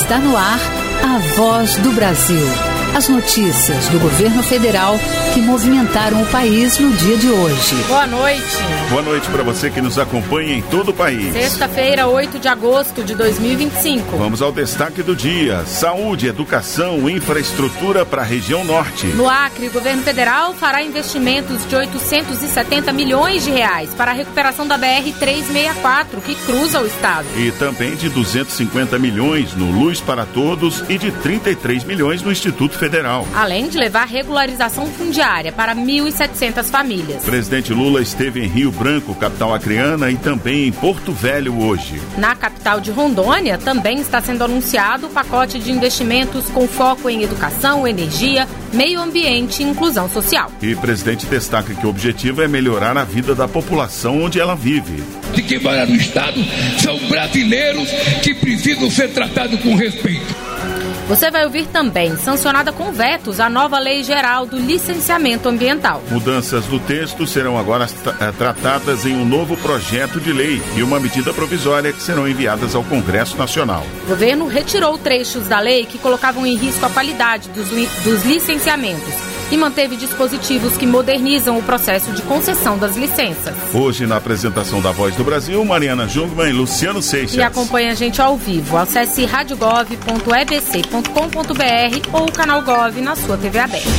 Está no ar a Voz do Brasil. As notícias do governo federal que movimentaram o país no dia de hoje. Boa noite. Boa noite para você que nos acompanha em todo o país. Sexta-feira, 8 de agosto de 2025. Vamos ao destaque do dia. Saúde, educação, infraestrutura para a região norte. No Acre, o governo federal fará investimentos de 870 milhões de reais para a recuperação da BR-364, que cruza o estado. E também de 250 milhões no Luz para Todos e de 33 milhões no Instituto Federal. Além de levar regularização fundiária para 1.700 famílias. O presidente Lula esteve em Rio Branco, capital acreana, e também em Porto Velho hoje. Na capital de Rondônia, também está sendo anunciado o pacote de investimentos com foco em educação, energia, meio ambiente e inclusão social. E o presidente destaca que o objetivo é melhorar a vida da população onde ela vive. De quem mora no estado são brasileiros que precisam ser tratados com respeito. Você vai ouvir também, sancionada com vetos, a nova Lei Geral do Licenciamento Ambiental. Mudanças do texto serão agora tratadas em um novo projeto de lei e uma medida provisória que serão enviadas ao Congresso Nacional. O governo retirou trechos da lei que colocavam em risco a qualidade dos licenciamentos e manteve dispositivos que modernizam o processo de concessão das licenças. Hoje, na apresentação da Voz do Brasil, Mariana Jungmann e Luciano Seixas. E acompanha a gente ao vivo. Acesse radiogov.ebc.com.br ou o canal Gov na sua TV aberta.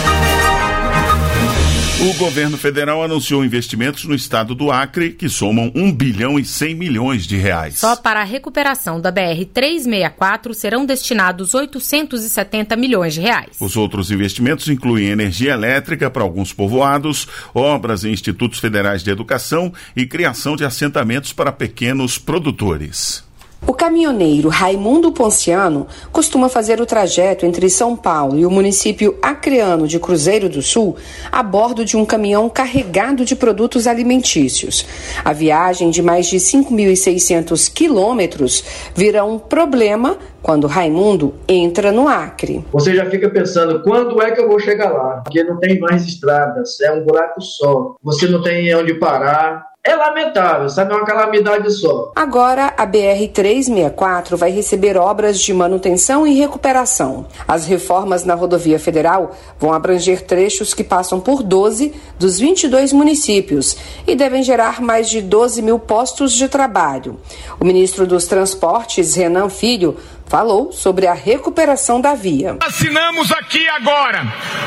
O governo federal anunciou investimentos no estado do Acre que somam 1 bilhão e 100 milhões de reais. Só para a recuperação da BR-364 serão destinados 870 milhões de reais. Os outros investimentos incluem energia elétrica para alguns povoados, obras em institutos federais de educação e criação de assentamentos para pequenos produtores. O caminhoneiro Raimundo Ponciano costuma fazer o trajeto entre São Paulo e o município acreano de Cruzeiro do Sul a bordo de um caminhão carregado de produtos alimentícios. A viagem de mais de 5.600 quilômetros vira um problema quando Raimundo entra no Acre. Você já fica pensando, quando é que eu vou chegar lá? Porque não tem mais estradas, é um buraco só. Você não tem onde parar. É lamentável, sabe? É uma calamidade só. Agora, a BR-364 vai receber obras de manutenção e recuperação. As reformas na rodovia federal vão abranger trechos que passam por 12 dos 22 municípios e devem gerar mais de 12 mil postos de trabalho. O ministro dos Transportes, Renan Filho, falou sobre a recuperação da via. Assinamos aqui agora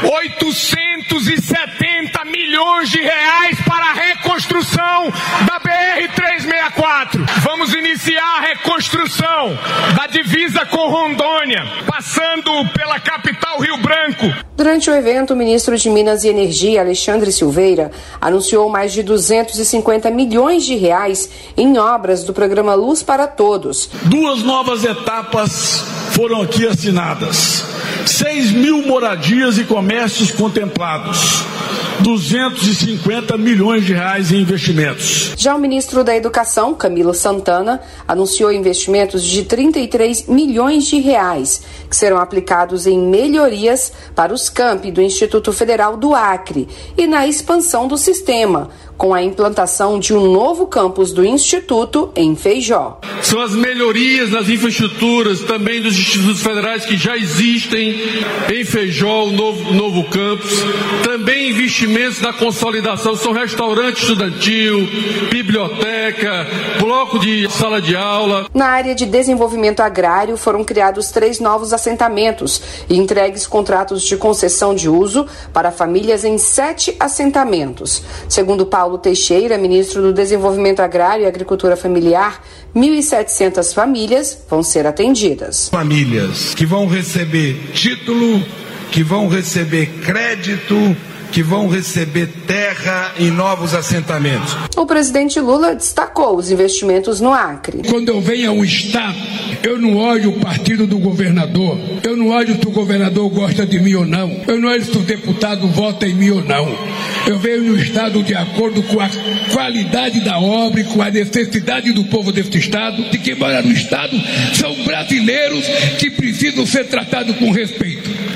870 milhões de reais para a reconstrução da BR-364. Vamos iniciar a reconstrução da divisa com Rondônia, passando pela capital Rio Branco. Durante o evento, o ministro de Minas e Energia, Alexandre Silveira, anunciou mais de 250 milhões de reais em obras do programa Luz para Todos. 2 novas etapas foram aqui assinadas. 6 mil moradias e comércios contemplados. 250 milhões de reais em investimentos. Já o ministro da Educação, Camilo Santana, anunciou investimentos de 33 milhões de reais, que serão aplicados em melhorias para os campi do Instituto Federal do Acre e na expansão do sistema, com a implantação de um novo campus do Instituto em Feijó. São as melhorias nas infraestruturas também dos institutos federais que já existem em Feijó, o novo campus. Também investimentos na consolidação, são restaurante estudantil, biblioteca, bloco de sala de aula. Na área de desenvolvimento agrário foram criados 3 novos assentamentos e entregues contratos de concessão de uso para famílias em 7 assentamentos. Segundo Paulo Teixeira, ministro do Desenvolvimento Agrário e Agricultura Familiar, 1.700 famílias vão ser atendidas. Famílias que vão receber título, que vão receber crédito, que vão receber terra em novos assentamentos. O presidente Lula destacou os investimentos no Acre. Quando eu venho ao estado, eu não olho o partido do governador, eu não olho se o governador gosta de mim ou não, eu não olho se o deputado vota em mim ou não. Eu venho no estado de acordo com a qualidade da obra e com a necessidade do povo deste estado. De quem mora no estado são brasileiros que precisam ser tratados com respeito.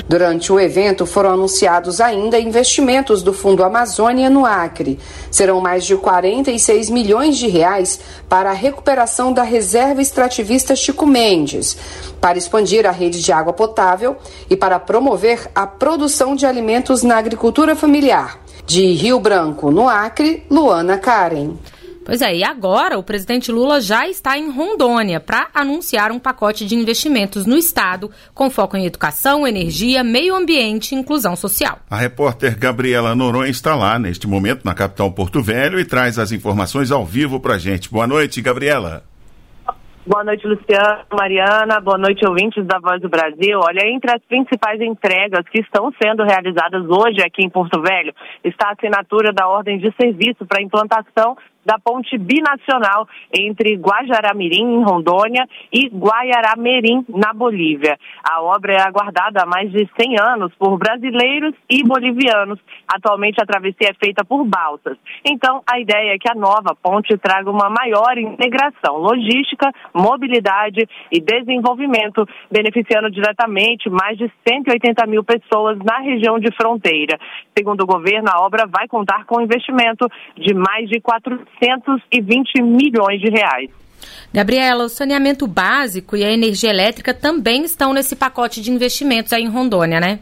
Durante o evento foram anunciados ainda investimentos do Fundo Amazônia no Acre. Serão mais de 46 milhões de reais para a recuperação da reserva extrativista Chico Mendes, para expandir a rede de água potável e para promover a produção de alimentos na agricultura familiar. De Rio Branco, no Acre, Luana Karen. Pois é, e agora o presidente Lula já está em Rondônia para anunciar um pacote de investimentos no estado com foco em educação, energia, meio ambiente e inclusão social. A repórter Gabriela Noronha está lá neste momento na capital Porto Velho e traz as informações ao vivo para a gente. Boa noite, Gabriela. Boa noite, Luciano, Mariana. Boa noite, ouvintes da Voz do Brasil. Olha, entre as principais entregas que estão sendo realizadas hoje aqui em Porto Velho está a assinatura da ordem de serviço para a implantação da ponte binacional entre Guajará-Mirim, em Rondônia, e Guaiará-Mirim, na Bolívia. A obra é aguardada há mais de 100 anos por brasileiros e bolivianos. Atualmente a travessia é feita por balsas. Então, a ideia é que a nova ponte traga uma maior integração logística, mobilidade e desenvolvimento, beneficiando diretamente mais de 180 mil pessoas na região de fronteira. Segundo o governo, a obra vai contar com investimento de mais de 420 milhões de reais. Gabriela, o saneamento básico e a energia elétrica também estão nesse pacote de investimentos aí em Rondônia, né?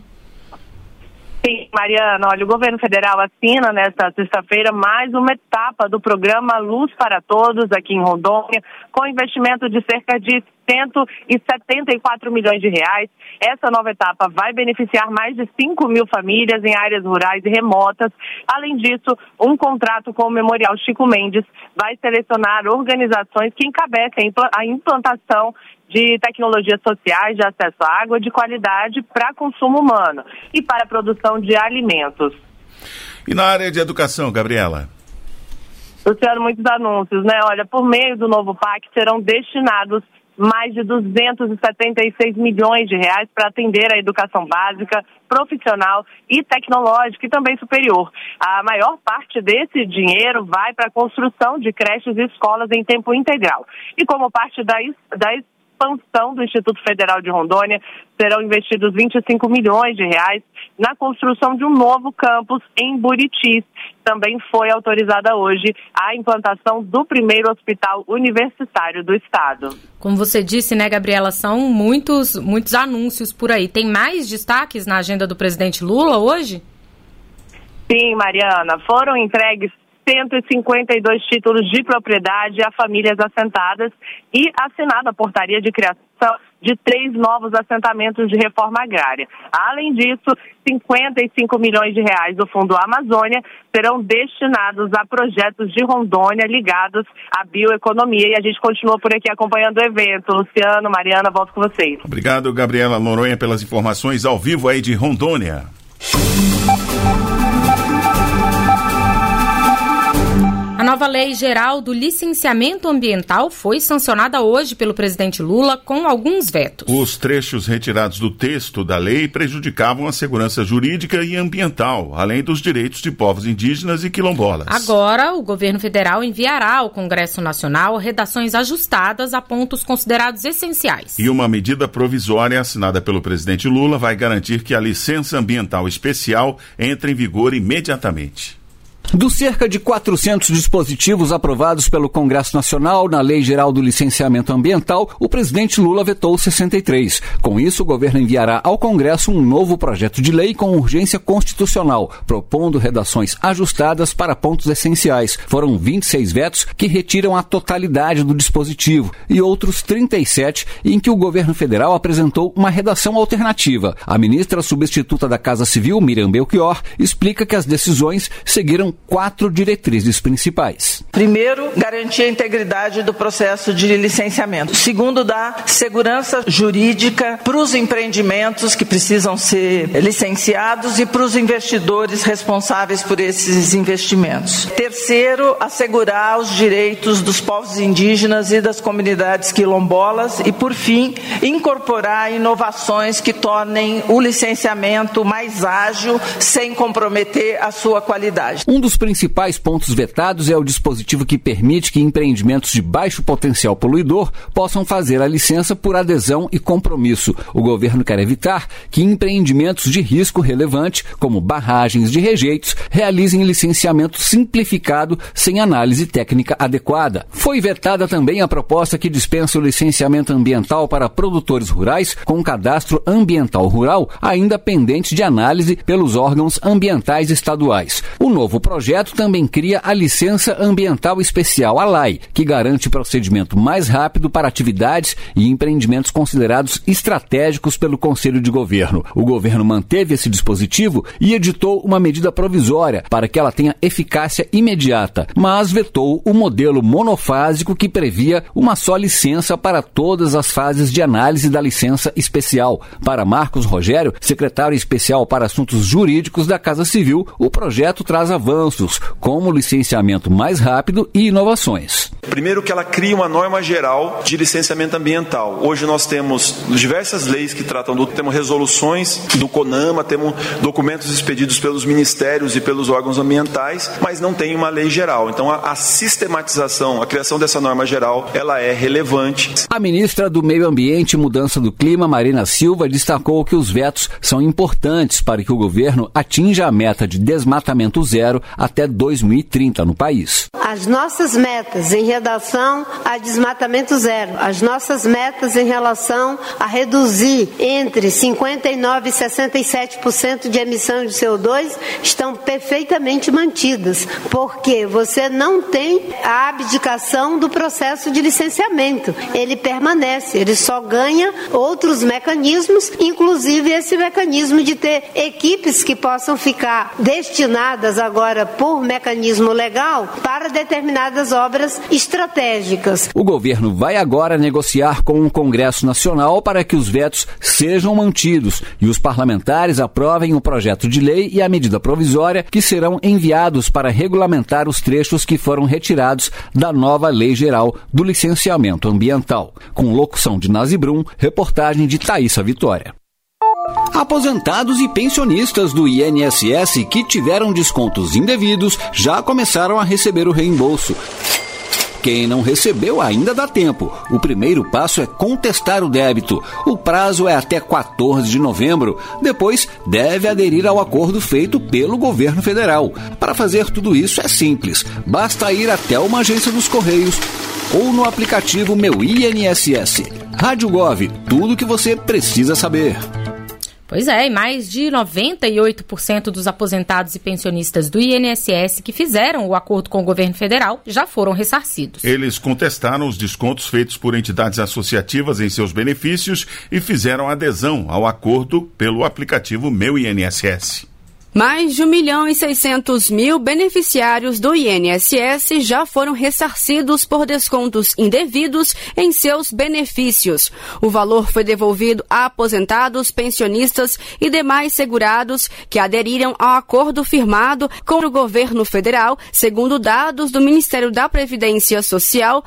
Sim, Mariana, olha, o governo federal assina nesta sexta-feira mais uma etapa do programa Luz para Todos aqui em Rondônia, com investimento de cerca de 174 milhões de reais. Essa nova etapa vai beneficiar mais de 5 mil famílias em áreas rurais e remotas. Além disso, um contrato com o Memorial Chico Mendes vai selecionar organizações que encabecem a implantação de tecnologias sociais de acesso à água de qualidade para consumo humano e para a produção de alimentos. E na área de educação, Gabriela? Luciano, muitos anúncios, né? Olha, por meio do novo PAC serão destinados mais de 276 milhões de reais para atender a educação básica, profissional e tecnológica e também superior. A maior parte desse dinheiro vai para a construção de creches e escolas em tempo integral. E como parte da expansão do Instituto Federal de Rondônia, serão investidos 25 milhões de reais na construção de um novo campus em Buritis. Também foi autorizada hoje a implantação do primeiro hospital universitário do estado. Como você disse, né, Gabriela, são muitos anúncios por aí. Tem mais destaques na agenda do presidente Lula hoje? Sim, Mariana, foram entregues 152 títulos de propriedade a famílias assentadas e assinada a portaria de criação de 3 novos assentamentos de reforma agrária. Além disso, 55 milhões de reais do Fundo Amazônia serão destinados a projetos de Rondônia ligados à bioeconomia. E a gente continua por aqui acompanhando o evento. Luciano, Mariana, volto com vocês. Obrigado, Gabriela Noronha, pelas informações ao vivo aí de Rondônia. A nova Lei Geral do Licenciamento Ambiental foi sancionada hoje pelo presidente Lula com alguns vetos. Os trechos retirados do texto da lei prejudicavam a segurança jurídica e ambiental, além dos direitos de povos indígenas e quilombolas. Agora, o governo federal enviará ao Congresso Nacional redações ajustadas a pontos considerados essenciais. E uma medida provisória assinada pelo presidente Lula vai garantir que a licença ambiental especial entre em vigor imediatamente. Dos cerca de 400 dispositivos aprovados pelo Congresso Nacional na Lei Geral do Licenciamento Ambiental, o presidente Lula vetou 63. Com isso, o governo enviará ao Congresso um novo projeto de lei com urgência constitucional, propondo redações ajustadas para pontos essenciais. Foram 26 vetos que retiram a totalidade do dispositivo e outros 37 em que o governo federal apresentou uma redação alternativa. A ministra substituta da Casa Civil, Miriam Belchior, explica que as decisões seguiram 4 diretrizes principais. Primeiro, garantir a integridade do processo de licenciamento. Segundo, dar segurança jurídica para os empreendimentos que precisam ser licenciados e para os investidores responsáveis por esses investimentos. Terceiro, assegurar os direitos dos povos indígenas e das comunidades quilombolas e, por fim, incorporar inovações que tornem o licenciamento mais ágil sem comprometer a sua qualidade. Um dos dos principais pontos vetados é o dispositivo que permite que empreendimentos de baixo potencial poluidor possam fazer a licença por adesão e compromisso. O governo quer evitar que empreendimentos de risco relevante, como barragens de rejeitos, realizem licenciamento simplificado sem análise técnica adequada. Foi vetada também a proposta que dispensa o licenciamento ambiental para produtores rurais com cadastro ambiental rural ainda pendente de análise pelos órgãos ambientais estaduais. O novo projeto também cria a Licença Ambiental Especial, a LAI, que garante procedimento mais rápido para atividades e empreendimentos considerados estratégicos pelo Conselho de Governo. O governo manteve esse dispositivo e editou uma medida provisória para que ela tenha eficácia imediata, mas vetou o modelo monofásico que previa uma só licença para todas as fases de análise da licença especial. Para Marcos Rogério, secretário especial para assuntos jurídicos da Casa Civil, o projeto traz avanços, como licenciamento mais rápido e inovações. Primeiro que ela cria uma norma geral de licenciamento ambiental. Hoje nós temos diversas leis que tratam temos resoluções do CONAMA, temos documentos expedidos pelos ministérios e pelos órgãos ambientais, mas não tem uma lei geral. Então a sistematização, a criação dessa norma geral, ela é relevante. A ministra do Meio Ambiente e Mudança do Clima, Marina Silva, destacou que os vetos são importantes para que o governo atinja a meta de desmatamento zero até 2030 no país. As nossas metas em relação a desmatamento zero, as nossas metas em relação a reduzir entre 59% e 67% de emissão de CO2 estão perfeitamente mantidas, porque você não tem a abdicação do processo de licenciamento. Ele permanece, ele só ganha outros mecanismos, inclusive esse mecanismo de ter equipes que possam ficar destinadas agora por mecanismo legal para determinadas obras estratégicas. O governo vai agora negociar com o Congresso Nacional para que os vetos sejam mantidos e os parlamentares aprovem o projeto de lei e a medida provisória que serão enviados para regulamentar os trechos que foram retirados da nova Lei Geral do Licenciamento Ambiental. Com locução de Nazi Brum, reportagem de Thaísa Vitória. Aposentados e pensionistas do INSS que tiveram descontos indevidos já começaram a receber o reembolso. Quem não recebeu ainda dá tempo. O primeiro passo é contestar o débito. O prazo é até 14 de novembro. Depois, deve aderir ao acordo feito pelo governo federal. Para fazer tudo isso é simples. Basta ir até uma agência dos Correios ou no aplicativo Meu INSS. Rádio Gov, tudo o que você precisa saber. Pois é, e mais de 98% dos aposentados e pensionistas do INSS que fizeram o acordo com o governo federal já foram ressarcidos. Eles contestaram os descontos feitos por entidades associativas em seus benefícios e fizeram adesão ao acordo pelo aplicativo Meu INSS. Mais de 1.600.000 beneficiários do INSS já foram ressarcidos por descontos indevidos em seus benefícios. O valor foi devolvido a aposentados, pensionistas e demais segurados que aderiram ao acordo firmado com o governo federal. Segundo dados do Ministério da Previdência Social,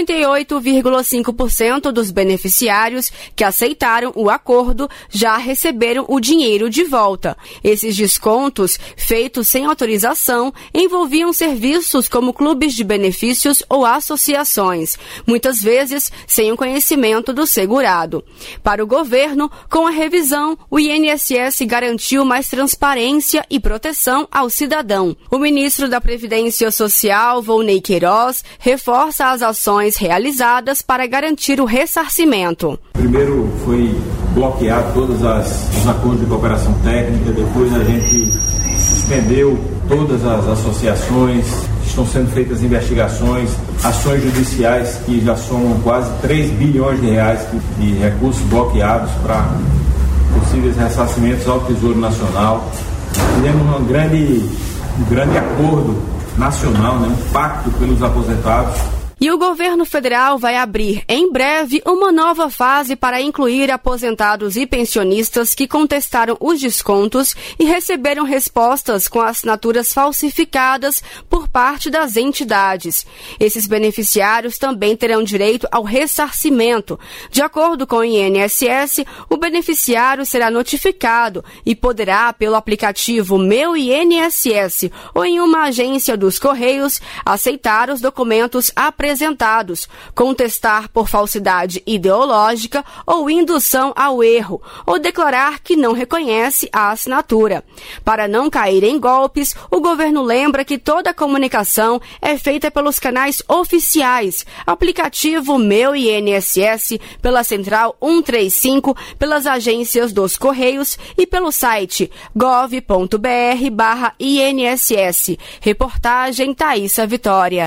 98,5% dos beneficiários que aceitaram o acordo já receberam o dinheiro de volta. Esses descontos feitos sem autorização envolviam serviços como clubes de benefícios ou associações, muitas vezes sem o conhecimento do segurado. Para o governo, com a revisão, o INSS garantiu mais transparência e proteção ao cidadão. O ministro da Previdência Social, Volney Queiroz, reforça as ações realizadas para garantir o ressarcimento. Primeiro foi bloquear todos os acordos de cooperação técnica, depois a gente suspendeu todas as associações, estão sendo feitas investigações, ações judiciais que já somam quase 3 bilhões de reais de recursos bloqueados para possíveis ressarcimentos ao Tesouro Nacional. Fizemos um grande acordo nacional, um pacto pelos aposentados. E o governo federal vai abrir em breve uma nova fase para incluir aposentados e pensionistas que contestaram os descontos e receberam respostas com assinaturas falsificadas por parte das entidades. Esses beneficiários também terão direito ao ressarcimento. De acordo com o INSS, o beneficiário será notificado e poderá, pelo aplicativo Meu INSS ou em uma agência dos Correios, aceitar os documentos apresentados, contestar por falsidade ideológica ou indução ao erro, ou declarar que não reconhece a assinatura. Para não cair em golpes, o governo lembra que toda a comunicação é feita pelos canais oficiais, aplicativo Meu INSS, pela Central 135, pelas agências dos Correios e pelo site gov.br/INSS. Reportagem Thaísa Vitória.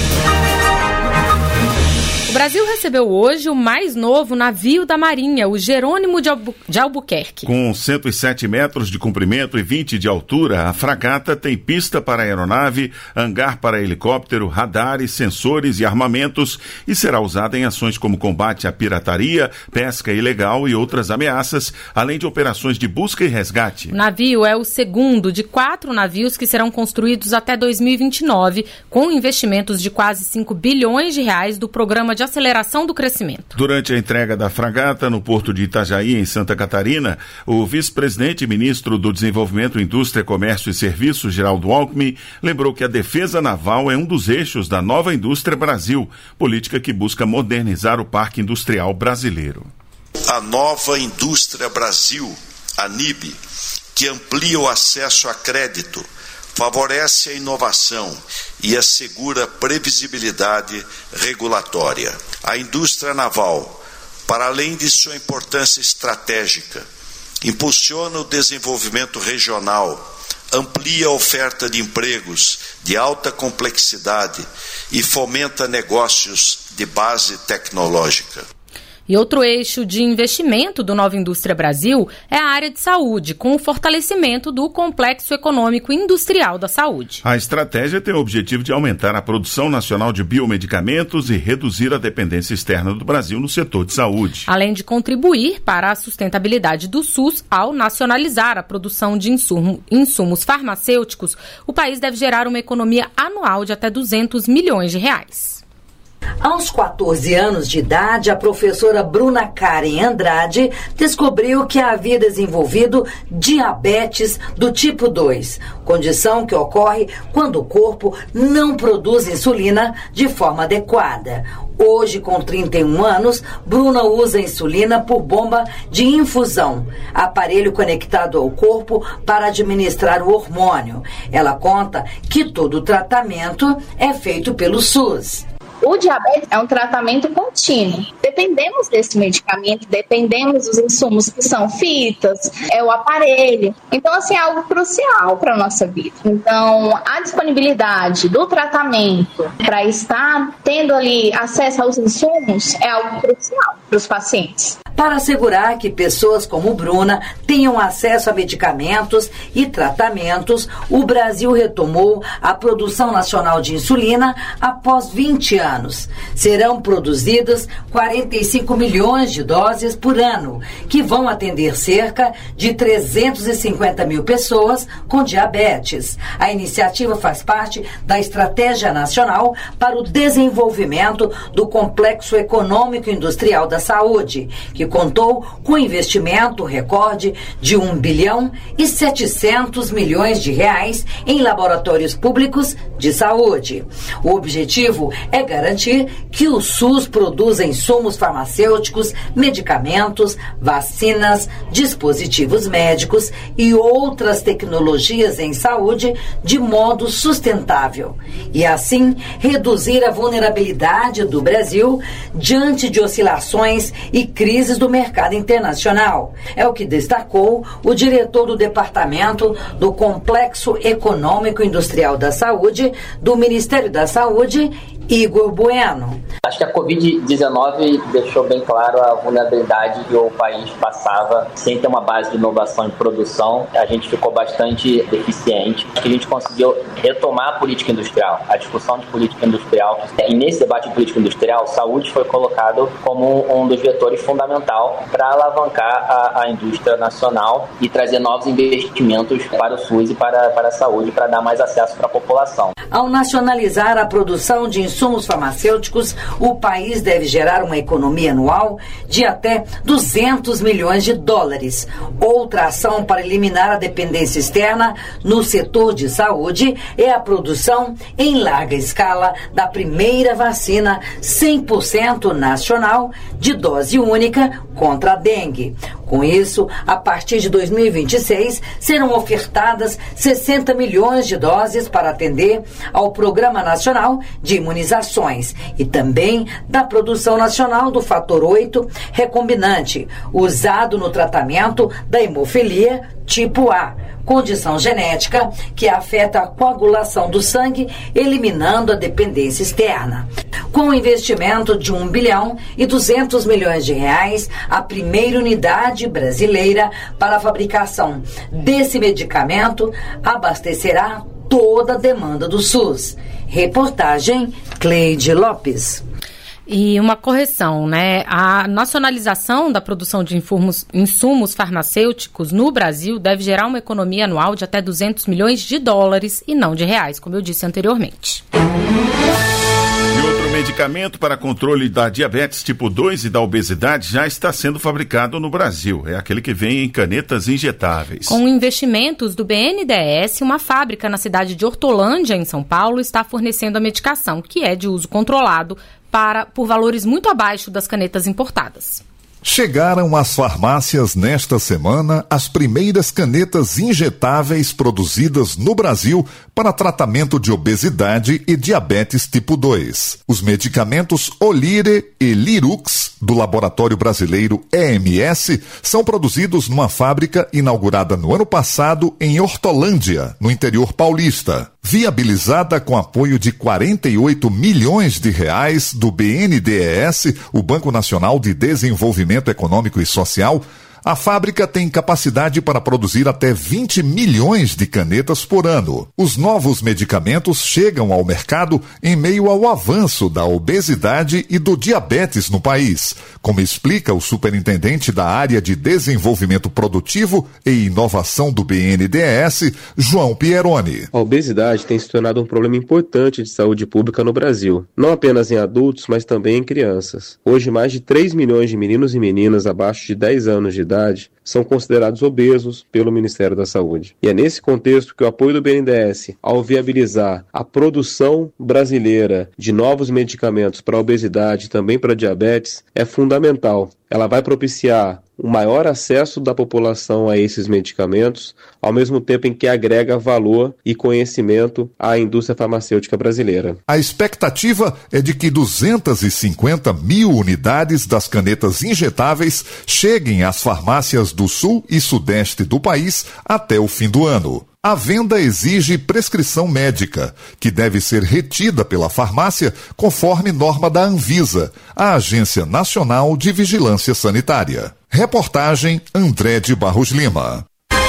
O Brasil recebeu hoje o mais novo navio da Marinha, o Jerônimo de Albuquerque. Com 107 metros de comprimento e 20 de altura, a fragata tem pista para aeronave, hangar para helicóptero, radares, sensores e armamentos e será usada em ações como combate à pirataria, pesca ilegal e outras ameaças, além de operações de busca e resgate. O navio é o segundo de 4 navios que serão construídos até 2029, com investimentos de quase 5 bilhões de reais do Programa de Aceleração do Crescimento. Durante a entrega da fragata no porto de Itajaí, em Santa Catarina, o vice-presidente e ministro do Desenvolvimento, Indústria, Comércio e Serviços, Geraldo Alckmin, lembrou que a defesa naval é um dos eixos da Nova Indústria Brasil, política que busca modernizar o parque industrial brasileiro. A Nova Indústria Brasil, a NIB, que amplia o acesso a crédito, favorece a inovação e assegura previsibilidade regulatória. A indústria naval, para além de sua importância estratégica, impulsiona o desenvolvimento regional, amplia a oferta de empregos de alta complexidade e fomenta negócios de base tecnológica. E outro eixo de investimento do Nova Indústria Brasil é a área de saúde, com o fortalecimento do complexo econômico industrial da saúde. A estratégia tem o objetivo de aumentar a produção nacional de biomedicamentos e reduzir a dependência externa do Brasil no setor de saúde. Além de contribuir para a sustentabilidade do SUS ao nacionalizar a produção de insumos farmacêuticos, o país deve gerar uma economia anual de até 200 milhões de reais. Aos 14 anos de idade, a professora Bruna Karen Andrade descobriu que havia desenvolvido diabetes do tipo 2, condição que ocorre quando o corpo não produz insulina de forma adequada. Hoje, com 31 anos, Bruna usa insulina por bomba de infusão, aparelho conectado ao corpo para administrar o hormônio. Ela conta que todo o tratamento é feito pelo SUS. O diabetes é um tratamento contínuo. Dependemos desse medicamento, dependemos dos insumos que são fitas, é o aparelho. Então, assim, é algo crucial para a nossa vida. Então, a disponibilidade do tratamento para estar tendo ali acesso aos insumos é algo crucial para os pacientes. Para assegurar que pessoas como Bruna tenham acesso a medicamentos e tratamentos, o Brasil retomou a produção nacional de insulina após 20 anos. Serão produzidas 45 milhões de doses por ano, que vão atender cerca de 350 mil pessoas com diabetes. A iniciativa faz parte da Estratégia Nacional para o Desenvolvimento do Complexo Econômico e Industrial da Saúde, que contou com investimento recorde de 1 bilhão e 700 milhões de reais em laboratórios públicos de saúde. O objetivo é garantir que o SUS produza insumos farmacêuticos, medicamentos, vacinas, dispositivos médicos e outras tecnologias em saúde de modo sustentável e, assim, reduzir a vulnerabilidade do Brasil diante de oscilações e crises países do mercado internacional. É o que destacou o diretor do Departamento do Complexo Econômico Industrial da Saúde do Ministério da Saúde, Igor Bueno. Acho que a Covid-19 deixou bem claro a vulnerabilidade que o país passava sem ter uma base de inovação e produção. A gente ficou bastante deficiente. Acho que a gente conseguiu retomar a política industrial, a discussão de política industrial. E nesse debate de política industrial, saúde foi colocado como um dos vetores fundamental para alavancar a indústria nacional e trazer novos investimentos para o SUS e para a saúde, para dar mais acesso para a população. Ao nacionalizar a produção de insumos farmacêuticos, o país deve gerar uma economia anual de até 200 milhões de dólares. Outra ação para eliminar a dependência externa no setor de saúde é a produção em larga escala da primeira vacina 100% nacional de dose única contra a dengue. Com isso, a partir de 2026, serão ofertadas 60 milhões de doses para atender ao Programa Nacional de Imunizações e também da produção nacional do fator 8 recombinante, usado no tratamento da hemofilia tipo A, condição genética que afeta a coagulação do sangue, eliminando a dependência externa. Com o investimento de R$1 bilhão e 200 milhões de reais, a primeira unidade brasileira para a fabricação desse medicamento abastecerá toda a demanda do SUS. Reportagem Cleide Lopes. E uma correção, né? A nacionalização da produção de insumos farmacêuticos no Brasil deve gerar uma economia anual de até 200 milhões de dólares e não de reais, como eu disse anteriormente. E outro medicamento para controle da diabetes tipo 2 e da obesidade já está sendo fabricado no Brasil. É aquele que vem em canetas injetáveis. Com investimentos do BNDES, uma fábrica na cidade de Hortolândia, em São Paulo, está fornecendo a medicação, que é de uso controlado, por valores muito abaixo das canetas importadas. Chegaram às farmácias nesta semana as primeiras canetas injetáveis produzidas no Brasil para tratamento de obesidade e diabetes tipo 2. Os medicamentos Olire e Lirux, do laboratório brasileiro EMS, são produzidos numa fábrica inaugurada no ano passado em Hortolândia, no interior paulista. Viabilizada com apoio de 48 milhões de reais do BNDES, o Banco Nacional de Desenvolvimento Econômico e Social, a fábrica tem capacidade para produzir até 20 milhões de canetas por ano. Os novos medicamentos chegam ao mercado em meio ao avanço da obesidade e do diabetes no país, como explica o superintendente da área de desenvolvimento produtivo e inovação do BNDES, João Pieroni. A obesidade tem se tornado um problema importante de saúde pública no Brasil, não apenas em adultos, mas também em crianças. Hoje, mais de 3 milhões de meninos e meninas abaixo de 10 anos de idade são considerados obesos pelo Ministério da Saúde. E é nesse contexto que o apoio do BNDES, ao viabilizar a produção brasileira de novos medicamentos para a obesidade e também para a diabetes, é fundamental. Ela vai propiciar o maior acesso da população a esses medicamentos, ao mesmo tempo em que agrega valor e conhecimento à indústria farmacêutica brasileira. A expectativa é de que 250 mil unidades das canetas injetáveis cheguem às farmácias do sul e sudeste do país até o fim do ano. A venda exige prescrição médica, que deve ser retida pela farmácia conforme norma da Anvisa, a Agência Nacional de Vigilância Sanitária. Reportagem André de Barros Lima.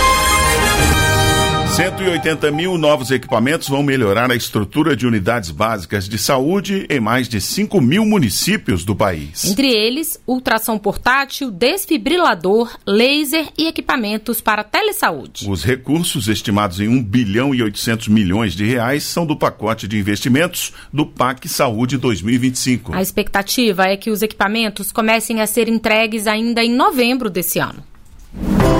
180 mil novos equipamentos vão melhorar a estrutura de unidades básicas de saúde em mais de 5 mil municípios do país. Entre eles, ultrassom portátil, desfibrilador, laser e equipamentos para telesaúde. Os recursos, estimados em 1 bilhão e 800 milhões de reais, são do pacote de investimentos do PAC Saúde 2025. A expectativa é que os equipamentos comecem a ser entregues ainda em novembro desse ano.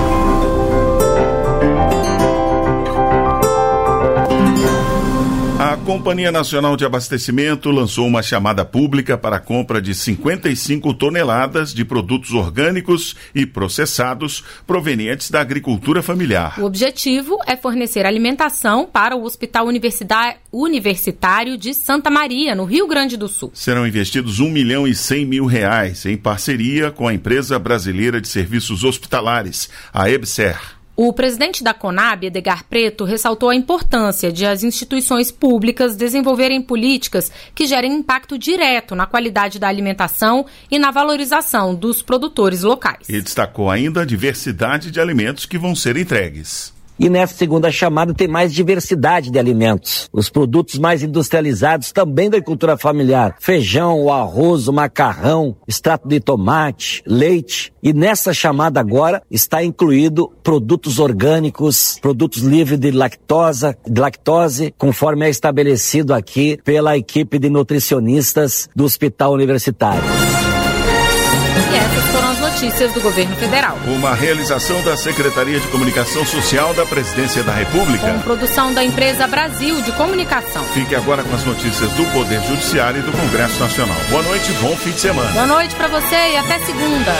A A Companhia Nacional de Abastecimento lançou uma chamada pública para a compra de 55 toneladas de produtos orgânicos e processados provenientes da agricultura familiar. O objetivo é fornecer alimentação para o Hospital Universitário de Santa Maria, no Rio Grande do Sul. Serão investidos R$1.100.000 em parceria com a Empresa Brasileira de Serviços Hospitalares, a EBSER. O presidente da Conab, Edgar Preto, ressaltou a importância de as instituições públicas desenvolverem políticas que gerem impacto direto na qualidade da alimentação e na valorização dos produtores locais. E destacou ainda a diversidade de alimentos que vão ser entregues. E nessa segunda chamada tem mais diversidade de alimentos. Os produtos mais industrializados também da agricultura familiar. Feijão, o arroz, o macarrão, extrato de tomate, leite. E nessa chamada agora está incluído produtos orgânicos, produtos livres de lactose, conforme é estabelecido aqui pela equipe de nutricionistas do Hospital Universitário. E essas foram as notícias do Governo Federal. Uma realização da Secretaria de Comunicação Social da Presidência da República. Com produção da Empresa Brasil de Comunicação. Fique agora com as notícias do Poder Judiciário e do Congresso Nacional. Boa noite, bom fim de semana. Boa noite para você e até segunda.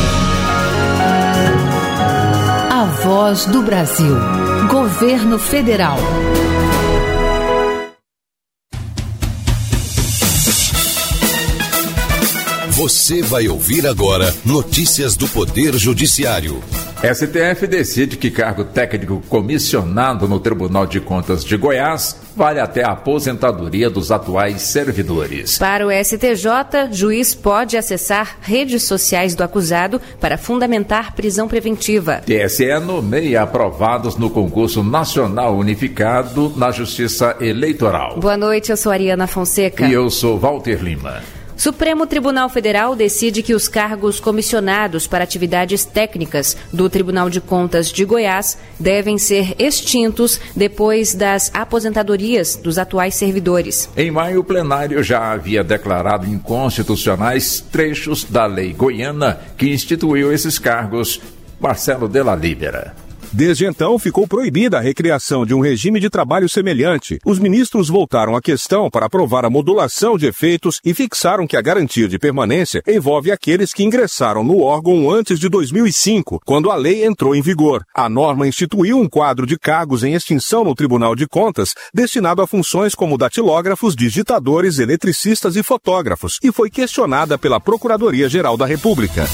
A Voz do Brasil. Governo Federal. Você vai ouvir agora notícias do Poder Judiciário. STF decide que cargo técnico comissionado no Tribunal de Contas de Goiás vale até a aposentadoria dos atuais servidores. Para o STJ, juiz pode acessar redes sociais do acusado para fundamentar prisão preventiva. TSE nomeia aprovados no concurso nacional unificado na Justiça Eleitoral. Boa noite, eu sou Ariana Fonseca. E eu sou Walter Lima. Supremo Tribunal Federal decide que os cargos comissionados para atividades técnicas do Tribunal de Contas de Goiás devem ser extintos depois das aposentadorias dos atuais servidores. Em maio, o plenário já havia declarado inconstitucionais trechos da lei goiana que instituiu esses cargos. Marcelo Della Libera. Desde então, ficou proibida a recriação de um regime de trabalho semelhante. Os ministros voltaram à questão para aprovar a modulação de efeitos e fixaram que a garantia de permanência envolve aqueles que ingressaram no órgão antes de 2005, quando a lei entrou em vigor. A norma instituiu um quadro de cargos em extinção no Tribunal de Contas, destinado a funções como datilógrafos, digitadores, eletricistas e fotógrafos, e foi questionada pela Procuradoria-Geral da República.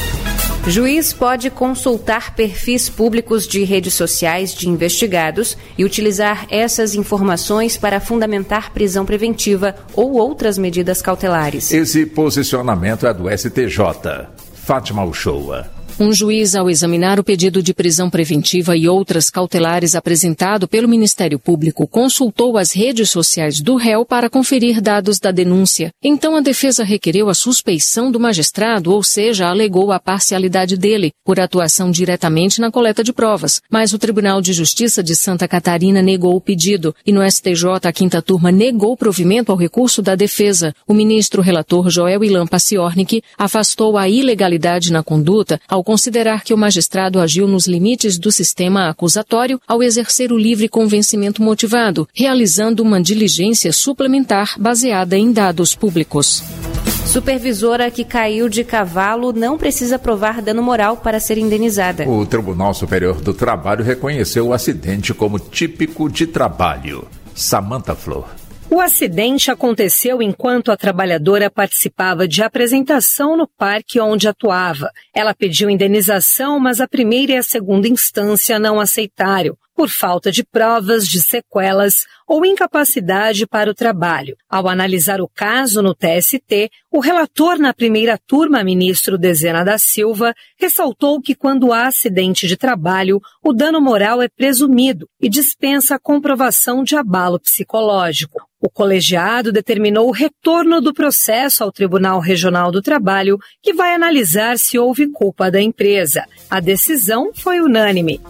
Juiz pode consultar perfis públicos de redes sociais de investigados e utilizar essas informações para fundamentar prisão preventiva ou outras medidas cautelares. Esse posicionamento é do STJ. Fátima Uchoa. Um juiz, ao examinar o pedido de prisão preventiva e outras cautelares apresentado pelo Ministério Público, consultou as redes sociais do réu para conferir dados da denúncia. Então, a defesa requereu a suspeição do magistrado, ou seja, alegou a parcialidade dele, por atuação diretamente na coleta de provas. Mas o Tribunal de Justiça de Santa Catarina negou o pedido, e no STJ a quinta turma negou provimento ao recurso da defesa. O ministro relator Joel Ilan Paciornik afastou a ilegalidade na conduta ao considerar que o magistrado agiu nos limites do sistema acusatório ao exercer o livre convencimento motivado, realizando uma diligência suplementar baseada em dados públicos. Supervisora que caiu de cavalo não precisa provar dano moral para ser indenizada. O Tribunal Superior do Trabalho reconheceu o acidente como típico de trabalho. Samantha Flor. O acidente aconteceu enquanto a trabalhadora participava de apresentação no parque onde atuava. Ela pediu indenização, mas a primeira e a segunda instância não aceitaram, por falta de provas de sequelas ou incapacidade para o trabalho. Ao analisar o caso no TST, o relator na primeira turma, ministro Dezena da Silva, ressaltou que quando há acidente de trabalho, o dano moral é presumido e dispensa a comprovação de abalo psicológico. O colegiado determinou o retorno do processo ao Tribunal Regional do Trabalho, que vai analisar se houve culpa da empresa. A decisão foi unânime.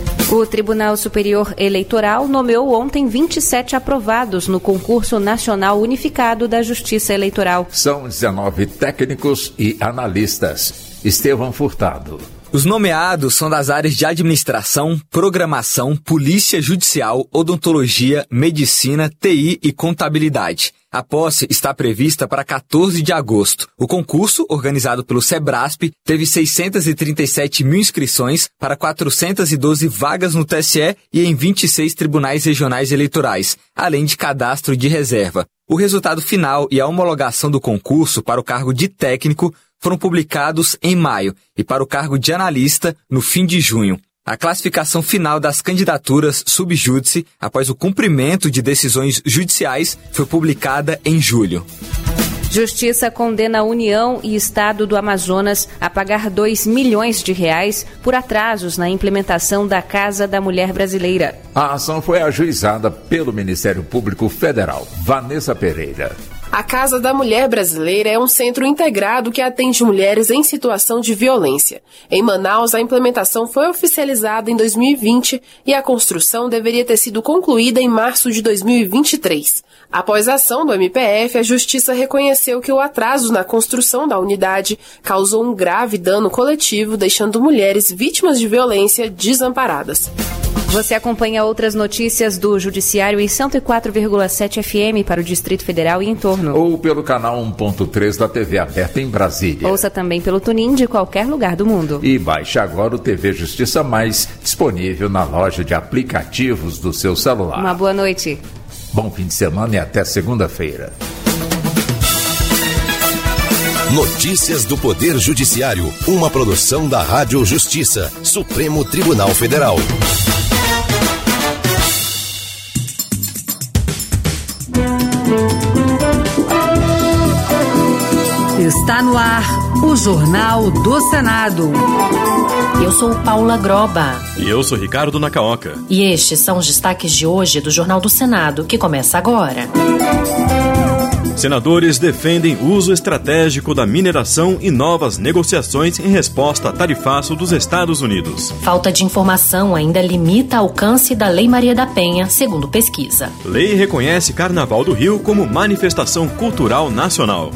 O Tribunal Superior Eleitoral nomeou ontem 27 aprovados no concurso nacional unificado da Justiça Eleitoral. São 19 técnicos e analistas. Estevão Furtado. Os nomeados são das áreas de administração, programação, polícia judicial, odontologia, medicina, TI e contabilidade. A posse está prevista para 14 de agosto. O concurso, organizado pelo Sebrasp, teve 637 mil inscrições para 412 vagas no TSE e em 26 tribunais regionais eleitorais, além de cadastro de reserva. O resultado final e a homologação do concurso para o cargo de técnico foram publicados em maio e para o cargo de analista no fim de junho. A classificação final das candidaturas sub júdice, após o cumprimento de decisões judiciais, foi publicada em julho. Justiça condena a União e Estado do Amazonas a pagar R$2 milhões por atrasos na implementação da Casa da Mulher Brasileira. A ação foi ajuizada pelo Ministério Público Federal. Vanessa Pereira. A Casa da Mulher Brasileira é um centro integrado que atende mulheres em situação de violência. Em Manaus, a implementação foi oficializada em 2020 e a construção deveria ter sido concluída em março de 2023. Após a ação do MPF, a Justiça reconheceu que o atraso na construção da unidade causou um grave dano coletivo, deixando mulheres vítimas de violência desamparadas. Você acompanha outras notícias do Judiciário em 104,7 FM para o Distrito Federal e em torno. Ou pelo canal 1.3 da TV aberta em Brasília. Ouça também pelo TuneIn de qualquer lugar do mundo. E baixe agora o TV Justiça Mais, disponível na loja de aplicativos do seu celular. Uma boa noite. Bom fim de semana e até segunda-feira. Notícias do Poder Judiciário, uma produção da Rádio Justiça, Supremo Tribunal Federal. Está no ar o Jornal do Senado. Eu sou Paula Groba. E eu sou Ricardo Nacaoca. E estes são os destaques de hoje do Jornal do Senado, que começa agora. Senadores defendem uso estratégico da mineração e novas negociações em resposta a tarifaço dos Estados Unidos. Falta de informação ainda limita alcance da Lei Maria da Penha, segundo pesquisa. Lei reconhece Carnaval do Rio como manifestação cultural nacional.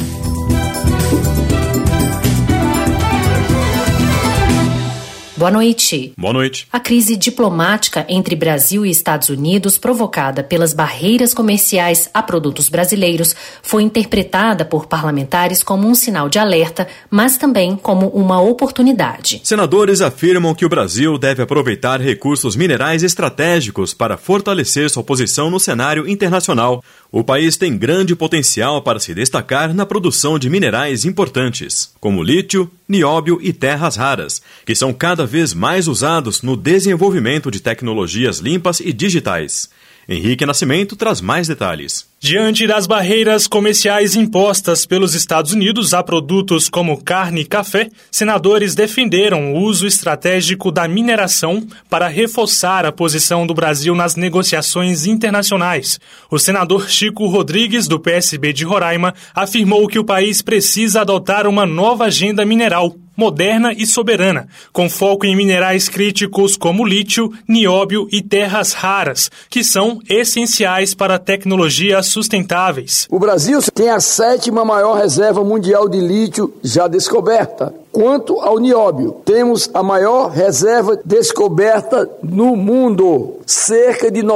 Boa noite. Boa noite. A crise diplomática entre Brasil e Estados Unidos, provocada pelas barreiras comerciais a produtos brasileiros, foi interpretada por parlamentares como um sinal de alerta, mas também como uma oportunidade. Senadores afirmam que o Brasil deve aproveitar recursos minerais estratégicos para fortalecer sua posição no cenário internacional. O país tem grande potencial para se destacar na produção de minerais importantes, como lítio, nióbio e terras raras, que são cada vez mais usados no desenvolvimento de tecnologias limpas e digitais. Henrique Nascimento traz mais detalhes. Diante das barreiras comerciais impostas pelos Estados Unidos a produtos como carne e café, senadores defenderam o uso estratégico da mineração para reforçar a posição do Brasil nas negociações internacionais. O senador Chico Rodrigues, do PSB de Roraima, afirmou que o país precisa adotar uma nova agenda mineral, moderna e soberana, com foco em minerais críticos como lítio, nióbio e terras raras, que são essenciais para tecnologias sustentáveis. O Brasil tem a 7ª maior reserva mundial de lítio já descoberta. Quanto ao nióbio, temos a maior reserva descoberta no mundo. Cerca de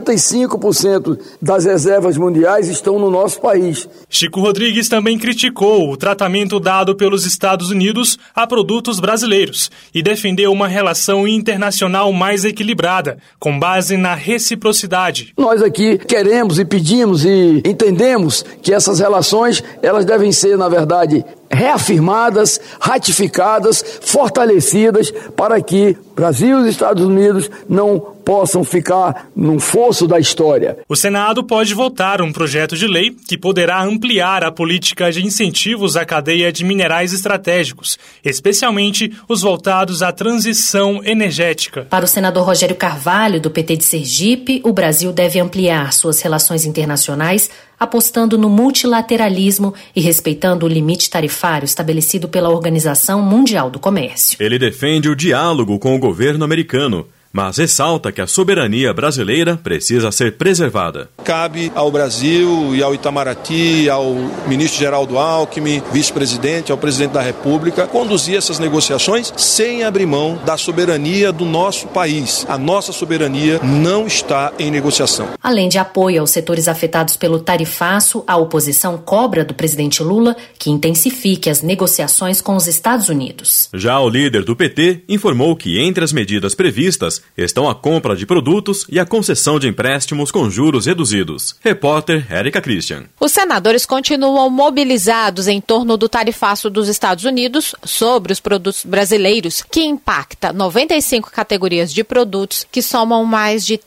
95% das reservas mundiais estão no nosso país. Chico Rodrigues também criticou o tratamento dado pelos Estados Unidos a produtos brasileiros e defendeu uma relação internacional mais equilibrada, com base na reciprocidade. Nós aqui queremos e pedimos e entendemos que essas relações, elas devem ser, na verdade, reafirmadas, ratificadas, fortalecidas, para que Brasil e Estados Unidos não possam ficar num fosso da história. O Senado pode votar um projeto de lei que poderá ampliar a política de incentivos à cadeia de minerais estratégicos, especialmente os voltados à transição energética. Para o senador Rogério Carvalho, do PT de Sergipe, o Brasil deve ampliar suas relações internacionais, apostando no multilateralismo e respeitando o limite tarifário estabelecido pela Organização Mundial do Comércio. Ele defende o diálogo com o governo americano. mas ressalta que a soberania brasileira precisa ser preservada. Cabe ao Brasil e ao Itamaraty, ao ministro Geraldo Alckmin, vice-presidente, ao presidente da República, conduzir essas negociações sem abrir mão da soberania do nosso país. A nossa soberania não está em negociação. Além de apoio aos setores afetados pelo tarifaço, a oposição cobra do presidente Lula que intensifique as negociações com os Estados Unidos. Já o líder do PT informou que entre as medidas previstas estão a compra de produtos e a concessão de empréstimos com juros reduzidos. Repórter Érica Christian. Os senadores continuam mobilizados em torno do tarifaço dos Estados Unidos sobre os produtos brasileiros, que impacta 95 categorias de produtos que somam mais de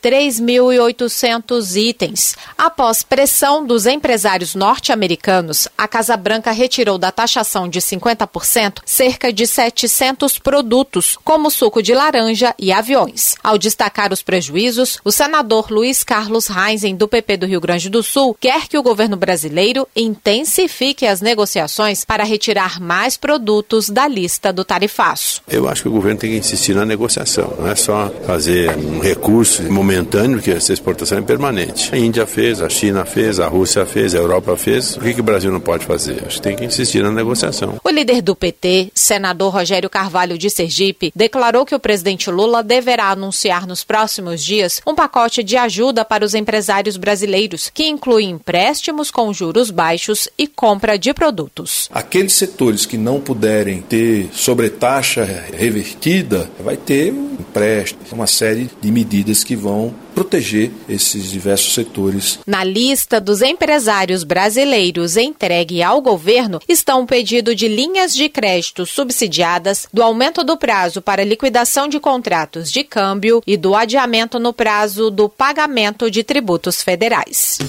3.800 itens. Após pressão dos empresários norte-americanos, a Casa Branca retirou da taxação de 50% cerca de 700 produtos, como suco de laranja e aviões. Ao destacar os prejuízos, o senador Luiz Carlos Reisen, do PP do Rio Grande do Sul, quer que o governo brasileiro intensifique as negociações para retirar mais produtos da lista do tarifaço. Eu acho que o governo tem que insistir na negociação, não é só fazer um recurso momentâneo, porque essa exportação é permanente. A Índia fez, a China fez, a Rússia fez, a Europa fez. O que o Brasil não pode fazer? Acho que tem que insistir na negociação. O líder do PT, senador Rogério Carvalho de Sergipe, declarou que o presidente Lula deverá anunciar nos próximos dias um pacote de ajuda para os empresários brasileiros, que inclui empréstimos com juros baixos e compra de produtos. Aqueles setores que não puderem ter sobretaxa revertida, vai ter um empréstimo, uma série de medidas que vão proteger esses diversos setores. Na lista dos empresários brasileiros entregue ao governo estão o pedido de linhas de crédito subsidiadas, do aumento do prazo para liquidação de contratos de câmbio e do adiamento no prazo do pagamento de tributos federais.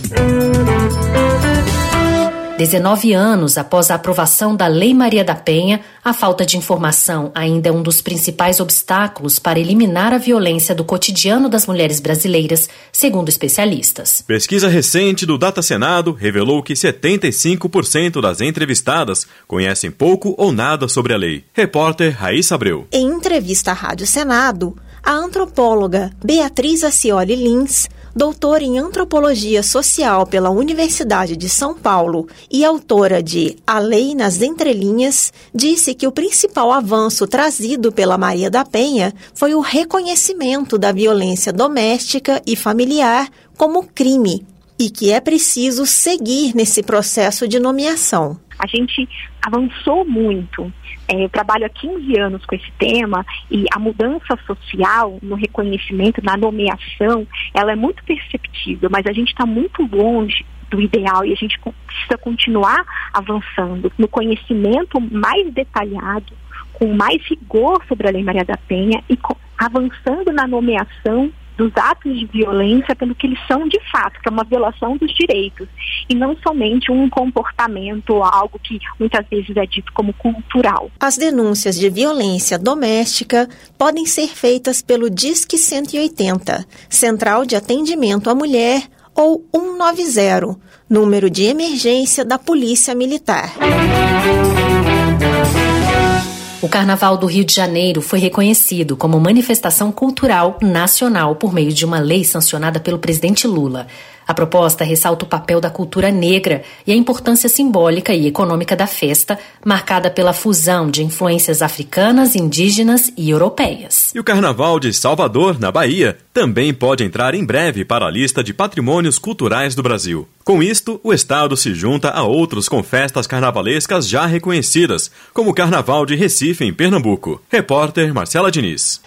19 anos após a aprovação da Lei Maria da Penha, a falta de informação ainda é um dos principais obstáculos para eliminar a violência do cotidiano das mulheres brasileiras, segundo especialistas. Pesquisa recente do Data Senado revelou que 75% das entrevistadas conhecem pouco ou nada sobre a lei. Repórter Raíssa Abreu. Em entrevista à Rádio Senado, a antropóloga Beatriz Acioli Lins, doutora em Antropologia Social pela Universidade de São Paulo e autora de A Lei nas Entrelinhas, disse que o principal avanço trazido pela Maria da Penha foi o reconhecimento da violência doméstica e familiar como crime e que é preciso seguir nesse processo de nomeação. A gente avançou muito. Eu trabalho há 15 anos com esse tema e a mudança social no reconhecimento, na nomeação, ela é muito perceptível, mas a gente está muito longe do ideal e a gente precisa continuar avançando no conhecimento mais detalhado, com mais rigor sobre a Lei Maria da Penha e avançando na nomeação dos atos de violência pelo que eles são de fato, que é uma violação dos direitos, e não somente um comportamento, algo que muitas vezes é dito como cultural. As denúncias de violência doméstica podem ser feitas pelo Disque 180, Central de Atendimento à Mulher, ou 190, número de emergência da Polícia Militar. O Carnaval do Rio de Janeiro foi reconhecido como manifestação cultural nacional por meio de uma lei sancionada pelo presidente Lula. A proposta ressalta o papel da cultura negra e a importância simbólica e econômica da festa, marcada pela fusão de influências africanas, indígenas e europeias. E o Carnaval de Salvador, na Bahia, também pode entrar em breve para a lista de patrimônios culturais do Brasil. Com isto, o estado se junta a outros com festas carnavalescas já reconhecidas, como o Carnaval de Recife, em Pernambuco. Repórter Marcela Diniz.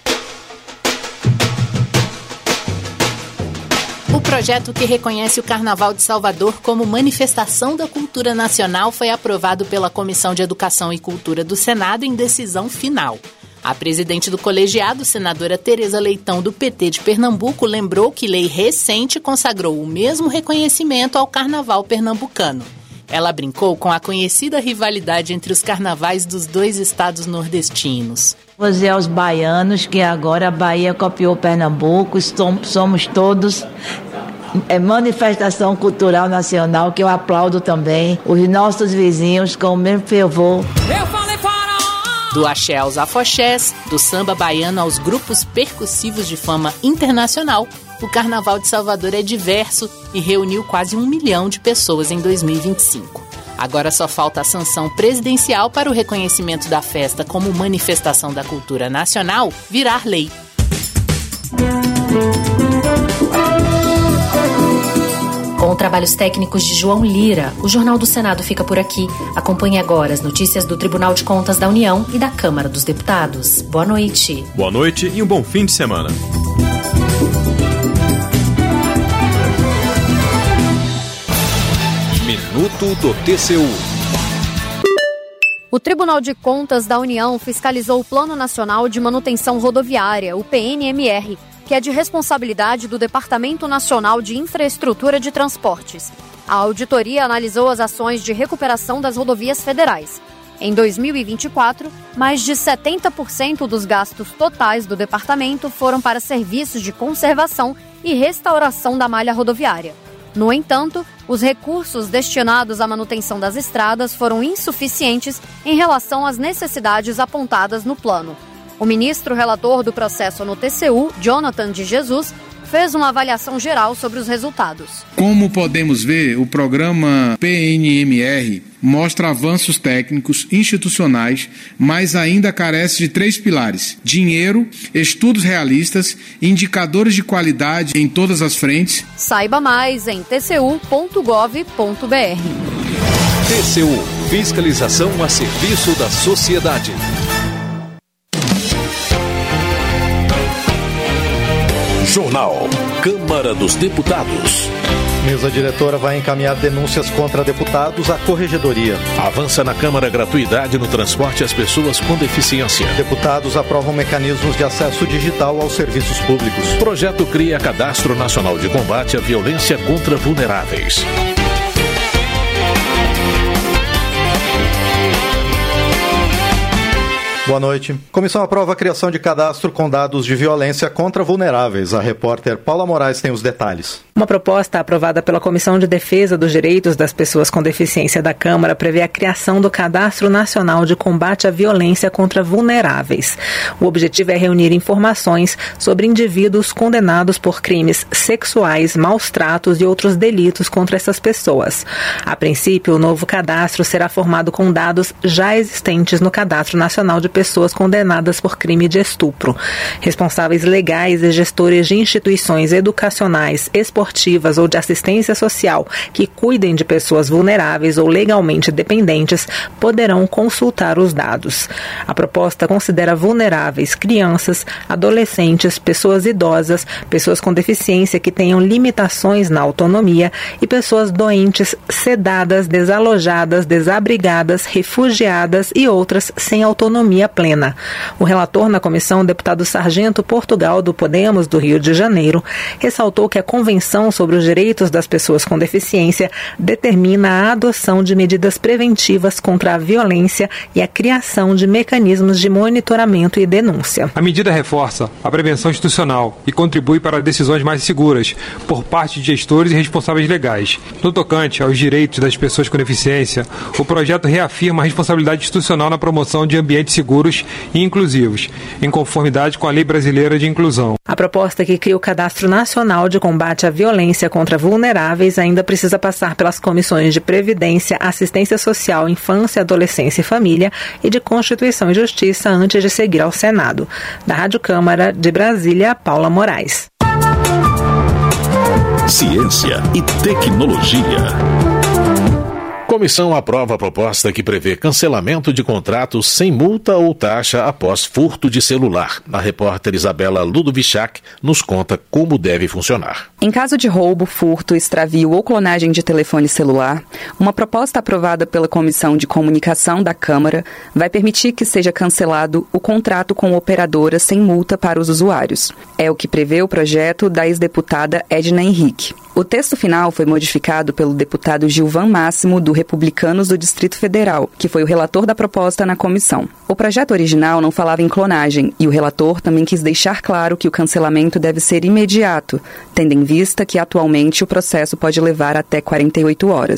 O projeto que reconhece o Carnaval de Salvador como manifestação da cultura nacional foi aprovado pela Comissão de Educação e Cultura do Senado em decisão final. A presidente do colegiado, senadora Tereza Leitão, do PT de Pernambuco, lembrou que lei recente consagrou o mesmo reconhecimento ao Carnaval pernambucano. Ela brincou com a conhecida rivalidade entre os carnavais dos dois estados nordestinos. Vou dizer aos baianos que agora a Bahia copiou Pernambuco, somos todos manifestação cultural nacional, que eu aplaudo também, os nossos vizinhos com o mesmo fervor. Eu falei faraó, Do axé aos afoxés, do samba baiano aos grupos percussivos de fama internacional, o Carnaval de Salvador é diverso e reuniu quase 1 milhão de pessoas em 2025. Agora só falta a sanção presidencial para o reconhecimento da festa como manifestação da cultura nacional virar lei. Com trabalhos técnicos de João Lira, o Jornal do Senado fica por aqui. Acompanhe agora as notícias do Tribunal de Contas da União e da Câmara dos Deputados. Boa noite. Boa noite e um bom fim de semana. Minuto do TCU. O Tribunal de Contas da União fiscalizou o Plano Nacional de Manutenção Rodoviária, o PNMR, que é de responsabilidade do Departamento Nacional de Infraestrutura de Transportes. A auditoria analisou as ações de recuperação das rodovias federais. Em 2024, mais de 70% dos gastos totais do departamento foram para serviços de conservação e restauração da malha rodoviária. No entanto, os recursos destinados à manutenção das estradas foram insuficientes em relação às necessidades apontadas no plano. O ministro relator do processo no TCU, Jonathan de Jesus, fez uma avaliação geral sobre os resultados. Como podemos ver, o programa PNMR mostra avanços técnicos, institucionais, mas ainda carece de 3 pilares: dinheiro, estudos realistas, indicadores de qualidade em todas as frentes. Saiba mais em tcu.gov.br. TCU, fiscalização a serviço da sociedade. Jornal Câmara dos Deputados. Mesa diretora vai encaminhar denúncias contra deputados à Corregedoria. Avança na Câmara gratuidade no transporte às pessoas com deficiência. Deputados aprovam mecanismos de acesso digital aos serviços públicos. Projeto cria Cadastro Nacional de Combate à Violência contra Vulneráveis. Boa noite. Comissão aprova a criação de cadastro com dados de violência contra vulneráveis. A repórter Paula Moraes tem os detalhes. Uma proposta aprovada pela Comissão de Defesa dos Direitos das Pessoas com Deficiência da Câmara prevê a criação do Cadastro Nacional de Combate à Violência contra Vulneráveis. O objetivo é reunir informações sobre indivíduos condenados por crimes sexuais, maus tratos e outros delitos contra essas pessoas. A princípio, o novo cadastro será formado com dados já existentes no Cadastro Nacional de Pessoas condenadas por crime de estupro. Responsáveis legais e gestores de instituições educacionais, esportivas ou de assistência social que cuidem de pessoas vulneráveis ou legalmente dependentes poderão consultar os dados. A proposta considera vulneráveis crianças, adolescentes, pessoas idosas, pessoas com deficiência que tenham limitações na autonomia e pessoas doentes, sedadas, desalojadas, desabrigadas, refugiadas e outras sem autonomia plena. O relator na comissão, o deputado Sargento Portugal, do Podemos do Rio de Janeiro, ressaltou que a Convenção sobre os Direitos das Pessoas com Deficiência determina a adoção de medidas preventivas contra a violência e a criação de mecanismos de monitoramento e denúncia. A medida reforça a prevenção institucional e contribui para decisões mais seguras por parte de gestores e responsáveis legais. No tocante aos direitos das pessoas com deficiência, o projeto reafirma a responsabilidade institucional na promoção de ambientes seguros e inclusivos, em conformidade com a Lei Brasileira de Inclusão. A proposta que cria o Cadastro Nacional de Combate à Violência contra Vulneráveis ainda precisa passar pelas comissões de Previdência, Assistência Social, Infância, Adolescência e Família e de Constituição e Justiça antes de seguir ao Senado. Da Rádio Câmara de Brasília, Paula Moraes. Ciência e tecnologia. Comissão aprova a proposta que prevê cancelamento de contratos sem multa ou taxa após furto de celular. A repórter Isabela Ludovichak nos conta como deve funcionar. Em caso de roubo, furto, extravio ou clonagem de telefone celular, uma proposta aprovada pela Comissão de Comunicação da Câmara vai permitir que seja cancelado o contrato com operadora sem multa para os usuários. É o que prevê o projeto da ex-deputada Edna Henrique. O texto final foi modificado pelo deputado Gilvan Máximo, do Republicanos do Distrito Federal, que foi o relator da proposta na comissão. O projeto original não falava em clonagem e o relator também quis deixar claro que o cancelamento deve ser imediato, tendo em vista que atualmente o processo pode levar até 48 horas.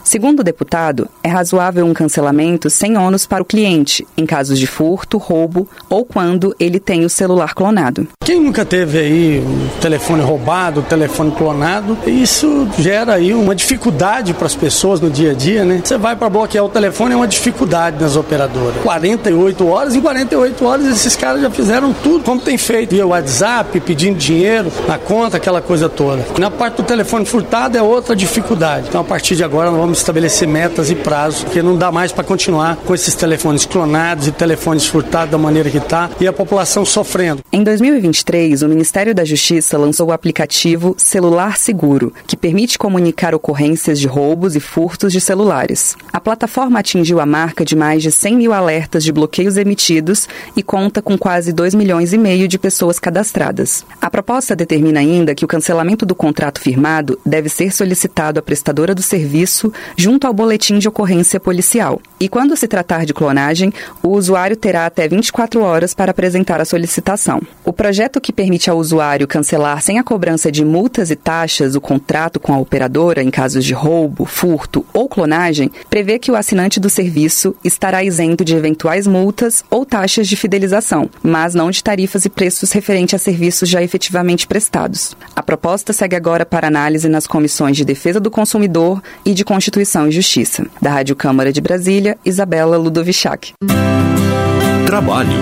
Segundo o deputado, é razoável um cancelamento sem ônus para o cliente, em casos de furto, roubo ou quando ele tem o celular clonado. Quem nunca teve aí um telefone roubado, um telefone clonado, isso gera aí uma dificuldade para as pessoas no dia a dia, né? Você vai para bloquear o telefone, é uma dificuldade nas operadoras. 48 horas, em 48 horas esses caras já fizeram tudo como tem feito, via WhatsApp, pedindo dinheiro na conta, aquela coisa toda. Na parte do telefone furtado é outra dificuldade. Então a partir de agora nós vamos estabelecer metas e prazos, porque não dá mais para continuar com esses telefones clonados e telefones furtados da maneira que está e a população sofrendo. Em 2023, o Ministério da Justiça lançou o aplicativo Celular Seguro, que permite comunicar ocorrências de roubos e furtos de celulares. A plataforma atingiu a marca de mais de 100 mil alertas de bloqueios emitidos e conta com quase 2,5 milhões de pessoas cadastradas. A proposta determina ainda que o cancelamento do contrato firmado deve ser solicitado à prestadora do serviço junto ao boletim de ocorrência policial. E quando se tratar de clonagem, o usuário terá até 24 horas para apresentar a solicitação. O projeto que permite ao usuário cancelar sem a cobrança de multas e taxas o contrato com a operadora em casos de roubo, furto ou clonagem, prevê que o assinante do serviço estará isento de eventuais multas ou taxas de fidelização, mas não de tarifas e preços referentes a serviços já efetivamente prestados. A proposta segue agora para análise nas comissões de Defesa do Consumidor e de Constituição e Justiça. Da Rádio Câmara de Brasília, Isabela Ludovichak. Trabalho.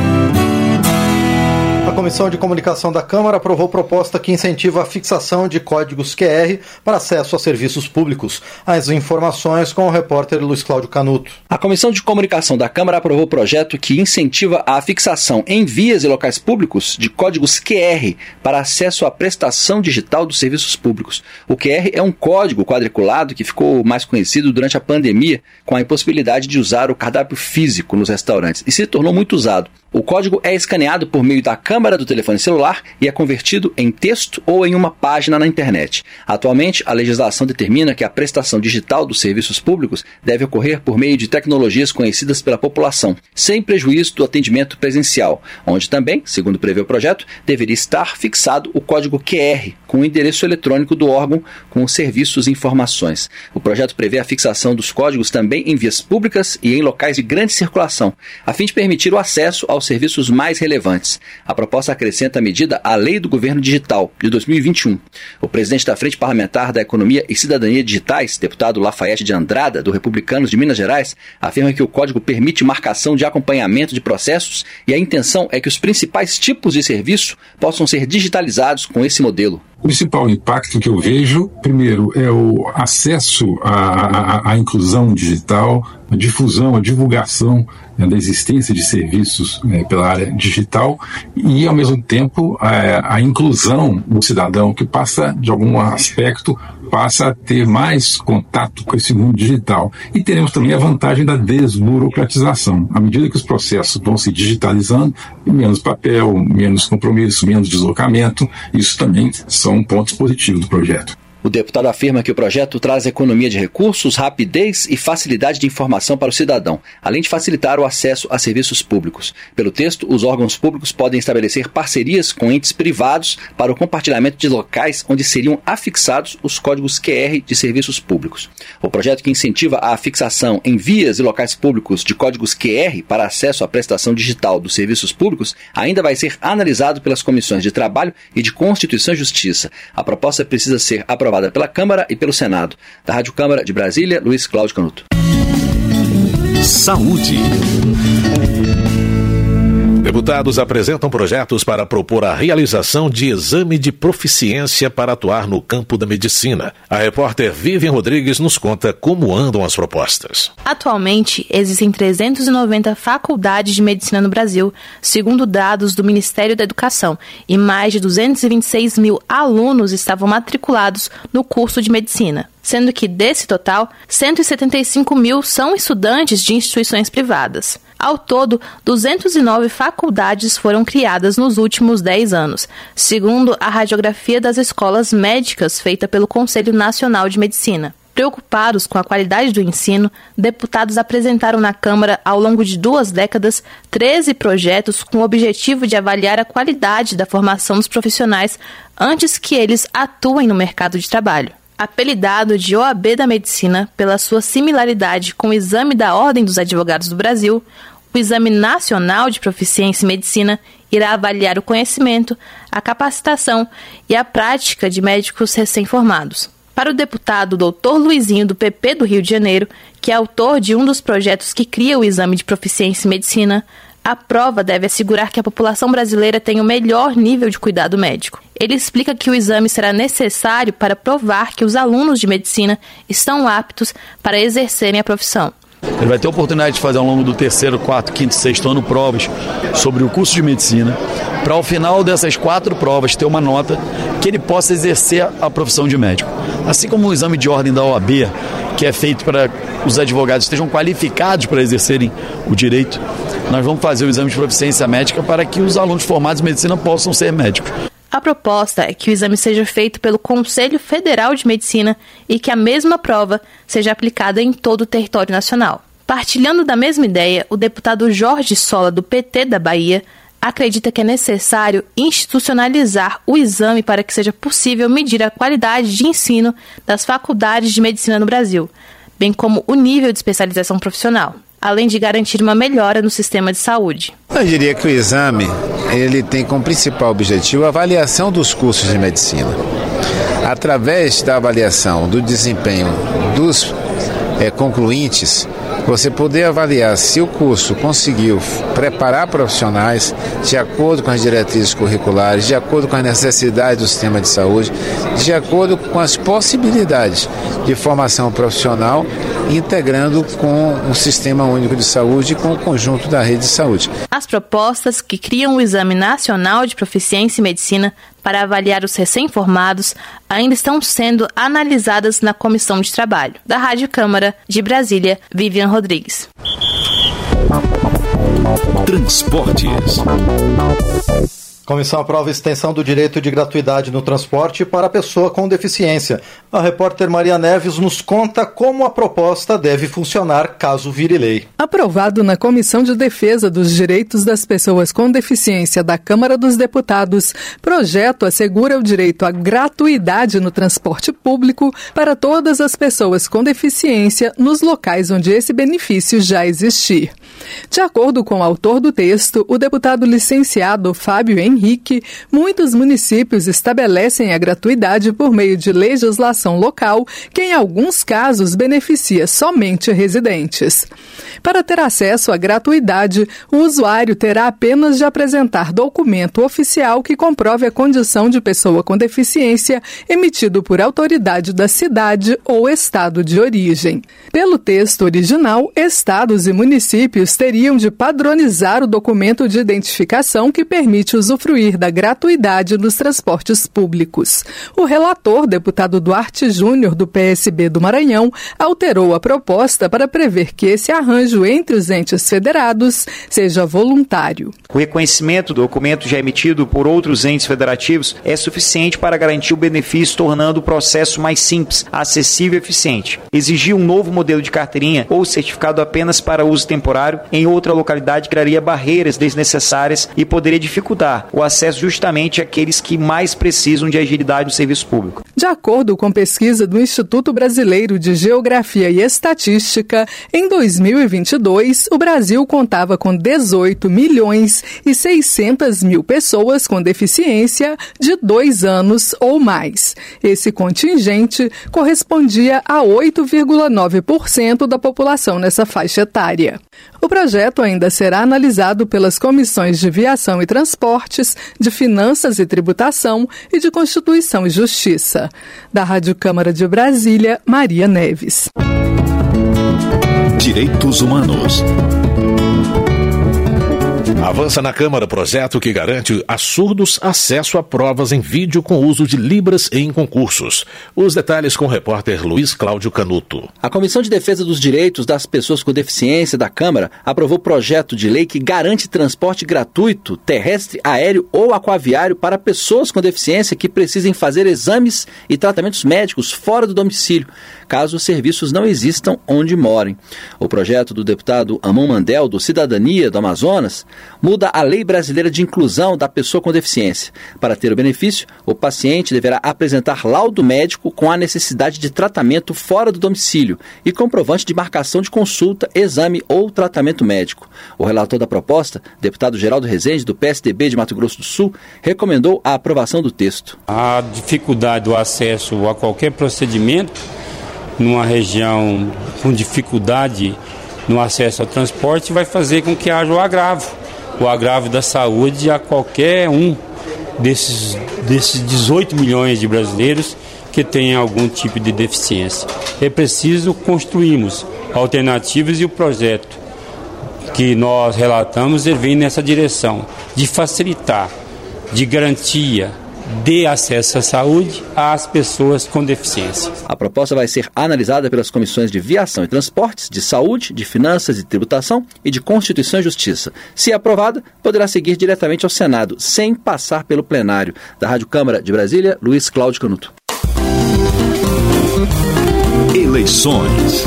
A Comissão de Comunicação da Câmara aprovou proposta que incentiva a fixação de códigos QR para acesso a serviços públicos. As informações com o repórter Luiz Cláudio Canuto. A Comissão de Comunicação da Câmara aprovou o projeto que incentiva a fixação em vias e locais públicos de códigos QR para acesso à prestação digital dos serviços públicos. O QR é um código quadriculado que ficou mais conhecido durante a pandemia, com a impossibilidade de usar o cardápio físico nos restaurantes, e se tornou muito usado. O código é escaneado por meio da câmera do telefone celular e é convertido em texto ou em uma página na internet. Atualmente, a legislação determina que a prestação digital dos serviços públicos deve ocorrer por meio de tecnologias conhecidas pela população, sem prejuízo do atendimento presencial, onde também, segundo prevê o projeto, deveria estar fixado o código QR, com o endereço eletrônico do órgão com os serviços e informações. O projeto prevê a fixação dos códigos também em vias públicas e em locais de grande circulação, a fim de permitir o acesso aos serviços mais relevantes. A proposta acrescenta a medida à Lei do Governo Digital, de 2021. O presidente da Frente Parlamentar da Economia e Cidadania Digitais, deputado Lafayette de Andrada, do Republicanos de Minas Gerais, afirma que o código permite marcação de acompanhamento de processos e a intenção é que os principais tipos de serviço possam ser digitalizados com esse modelo. O principal impacto que eu vejo, primeiro, é o acesso à inclusão digital, a difusão, a divulgação da existência de serviços pela área digital e, ao mesmo tempo, a inclusão do cidadão que passa, de algum aspecto, passa a ter mais contato com esse mundo digital. E teremos também a vantagem da desburocratização. À medida que os processos vão se digitalizando, menos papel, menos compromisso, menos deslocamento, isso também são pontos positivos do projeto. O deputado afirma que o projeto traz economia de recursos, rapidez e facilidade de informação para o cidadão, além de facilitar o acesso a serviços públicos. Pelo texto, os órgãos públicos podem estabelecer parcerias com entes privados para o compartilhamento de locais onde seriam afixados os códigos QR de serviços públicos. O projeto que incentiva a fixação em vias e locais públicos de códigos QR para acesso à prestação digital dos serviços públicos ainda vai ser analisado pelas comissões de Trabalho e de Constituição e Justiça. A proposta precisa ser aprovada pela Câmara e pelo Senado. Da Rádio Câmara de Brasília, Luiz Cláudio Canuto. Saúde. Deputados apresentam projetos para propor a realização de exame de proficiência para atuar no campo da medicina. A repórter Vivian Rodrigues nos conta como andam as propostas. Atualmente, existem 390 faculdades de medicina no Brasil, segundo dados do Ministério da Educação, e mais de 226 mil alunos estavam matriculados no curso de medicina, sendo que, desse total, 175 mil são estudantes de instituições privadas. Ao todo, 209 faculdades foram criadas nos últimos 10 anos, segundo a radiografia das escolas médicas feita pelo Conselho Nacional de Medicina. Preocupados com a qualidade do ensino, deputados apresentaram na Câmara, ao longo de 2 décadas, 13 projetos com o objetivo de avaliar a qualidade da formação dos profissionais antes que eles atuem no mercado de trabalho. Apelidado de OAB da Medicina pela sua similaridade com o Exame da Ordem dos Advogados do Brasil, o Exame Nacional de Proficiência em Medicina irá avaliar o conhecimento, a capacitação e a prática de médicos recém-formados. Para o deputado Dr. Luizinho, do PP do Rio de Janeiro, que é autor de um dos projetos que cria o Exame de Proficiência em Medicina, a prova deve assegurar que a população brasileira tem o melhor nível de cuidado médico. Ele explica que o exame será necessário para provar que os alunos de medicina estão aptos para exercerem a profissão. Ele vai ter a oportunidade de fazer ao longo do 3º, 4º, 5º, 6º ano provas sobre o curso de medicina, para ao final dessas 4 provas ter uma nota que ele possa exercer a profissão de médico. Assim como o exame de ordem da OAB, que é feito para os advogados estejam qualificados para exercerem o direito, nós vamos fazer o exame de proficiência médica para que os alunos formados em medicina possam ser médicos. A proposta é que o exame seja feito pelo Conselho Federal de Medicina e que a mesma prova seja aplicada em todo o território nacional. Partilhando da mesma ideia, o deputado Jorge Sola, do PT da Bahia, acredita que é necessário institucionalizar o exame para que seja possível medir a qualidade de ensino das faculdades de medicina no Brasil, bem como o nível de especialização profissional, além de garantir uma melhora no sistema de saúde. Eu diria que o exame ele tem como principal objetivo a avaliação dos cursos de medicina. Através da avaliação do desempenho dos concluintes, você poder avaliar se o curso conseguiu preparar profissionais de acordo com as diretrizes curriculares, de acordo com as necessidades do sistema de saúde, de acordo com as possibilidades de formação profissional, integrando com o Sistema Único de Saúde e com o conjunto da rede de saúde. As propostas que criam o Exame Nacional de Proficiência em Medicina para avaliar os recém-formados ainda estão sendo analisadas na Comissão de Trabalho. Da Rádio Câmara de Brasília, Vivian Rodrigues. Transportes. Comissão aprova extensão do direito de gratuidade no transporte para a pessoa com deficiência. A repórter Maria Neves nos conta como a proposta deve funcionar caso vire lei. Aprovado na Comissão de Defesa dos Direitos das Pessoas com Deficiência da Câmara dos Deputados, projeto assegura o direito à gratuidade no transporte público para todas as pessoas com deficiência nos locais onde esse benefício já existir. De acordo com o autor do texto, o deputado licenciado Fábio Henrique, muitos municípios estabelecem a gratuidade por meio de legislação local, que em alguns casos beneficia somente residentes. Para ter acesso à gratuidade, o usuário terá apenas de apresentar documento oficial que comprove a condição de pessoa com deficiência emitido por autoridade da cidade ou estado de origem. Pelo texto original, estados e municípios teriam de padronizar o documento de identificação que permite usufruir da gratuidade nos transportes públicos. O relator, deputado Duarte Júnior, do PSB do Maranhão, alterou a proposta para prever que esse arranjo entre os entes federados seja voluntário. O reconhecimento do documento já emitido por outros entes federativos é suficiente para garantir o benefício, tornando o processo mais simples, acessível e eficiente. Exigir um novo modelo de carteirinha ou certificado apenas para uso temporário em outra localidade criaria barreiras desnecessárias e poderia dificultar o acesso justamente àqueles que mais precisam de agilidade no serviço público. De acordo com pesquisa do Instituto Brasileiro de Geografia e Estatística, em 2022, o Brasil contava com 18.600.000 pessoas com deficiência de 2 anos ou mais. Esse contingente correspondia a 8,9% da população nessa faixa etária. O projeto ainda será analisado pelas comissões de Viação e Transportes, de Finanças e Tributação e de Constituição e Justiça. Da Rádio Câmara de Brasília, Maria Neves. Direitos Humanos. Avança na Câmara projeto que garante a surdos acesso a provas em vídeo com uso de Libras em concursos. Os detalhes com o repórter Luiz Cláudio Canuto. A Comissão de Defesa dos Direitos das Pessoas com Deficiência da Câmara aprovou projeto de lei que garante transporte gratuito, terrestre, aéreo ou aquaviário para pessoas com deficiência que precisem fazer exames e tratamentos médicos fora do domicílio, caso os serviços não existam onde morem. O projeto do deputado Amon Mandel, do Cidadania do Amazonas, muda a Lei Brasileira de Inclusão da Pessoa com Deficiência. Para ter o benefício, o paciente deverá apresentar laudo médico com a necessidade de tratamento fora do domicílio e comprovante de marcação de consulta, exame ou tratamento médico. O relator da proposta, deputado Geraldo Rezende, do PSDB de Mato Grosso do Sul, recomendou a aprovação do texto. A dificuldade do acesso a qualquer procedimento numa região com dificuldade no acesso ao transporte vai fazer com que haja o agravo da saúde a qualquer um desses 18 milhões de brasileiros que têm algum tipo de deficiência. É preciso construirmos alternativas e o projeto que nós relatamos ele vem nessa direção de facilitar, de garantia de acesso à saúde às pessoas com deficiência. A proposta vai ser analisada pelas comissões de Viação e Transportes, de Saúde, de Finanças e Tributação e de Constituição e Justiça. Se aprovada, poderá seguir diretamente ao Senado, sem passar pelo plenário. Da Rádio Câmara de Brasília, Luiz Cláudio Canuto. Eleições.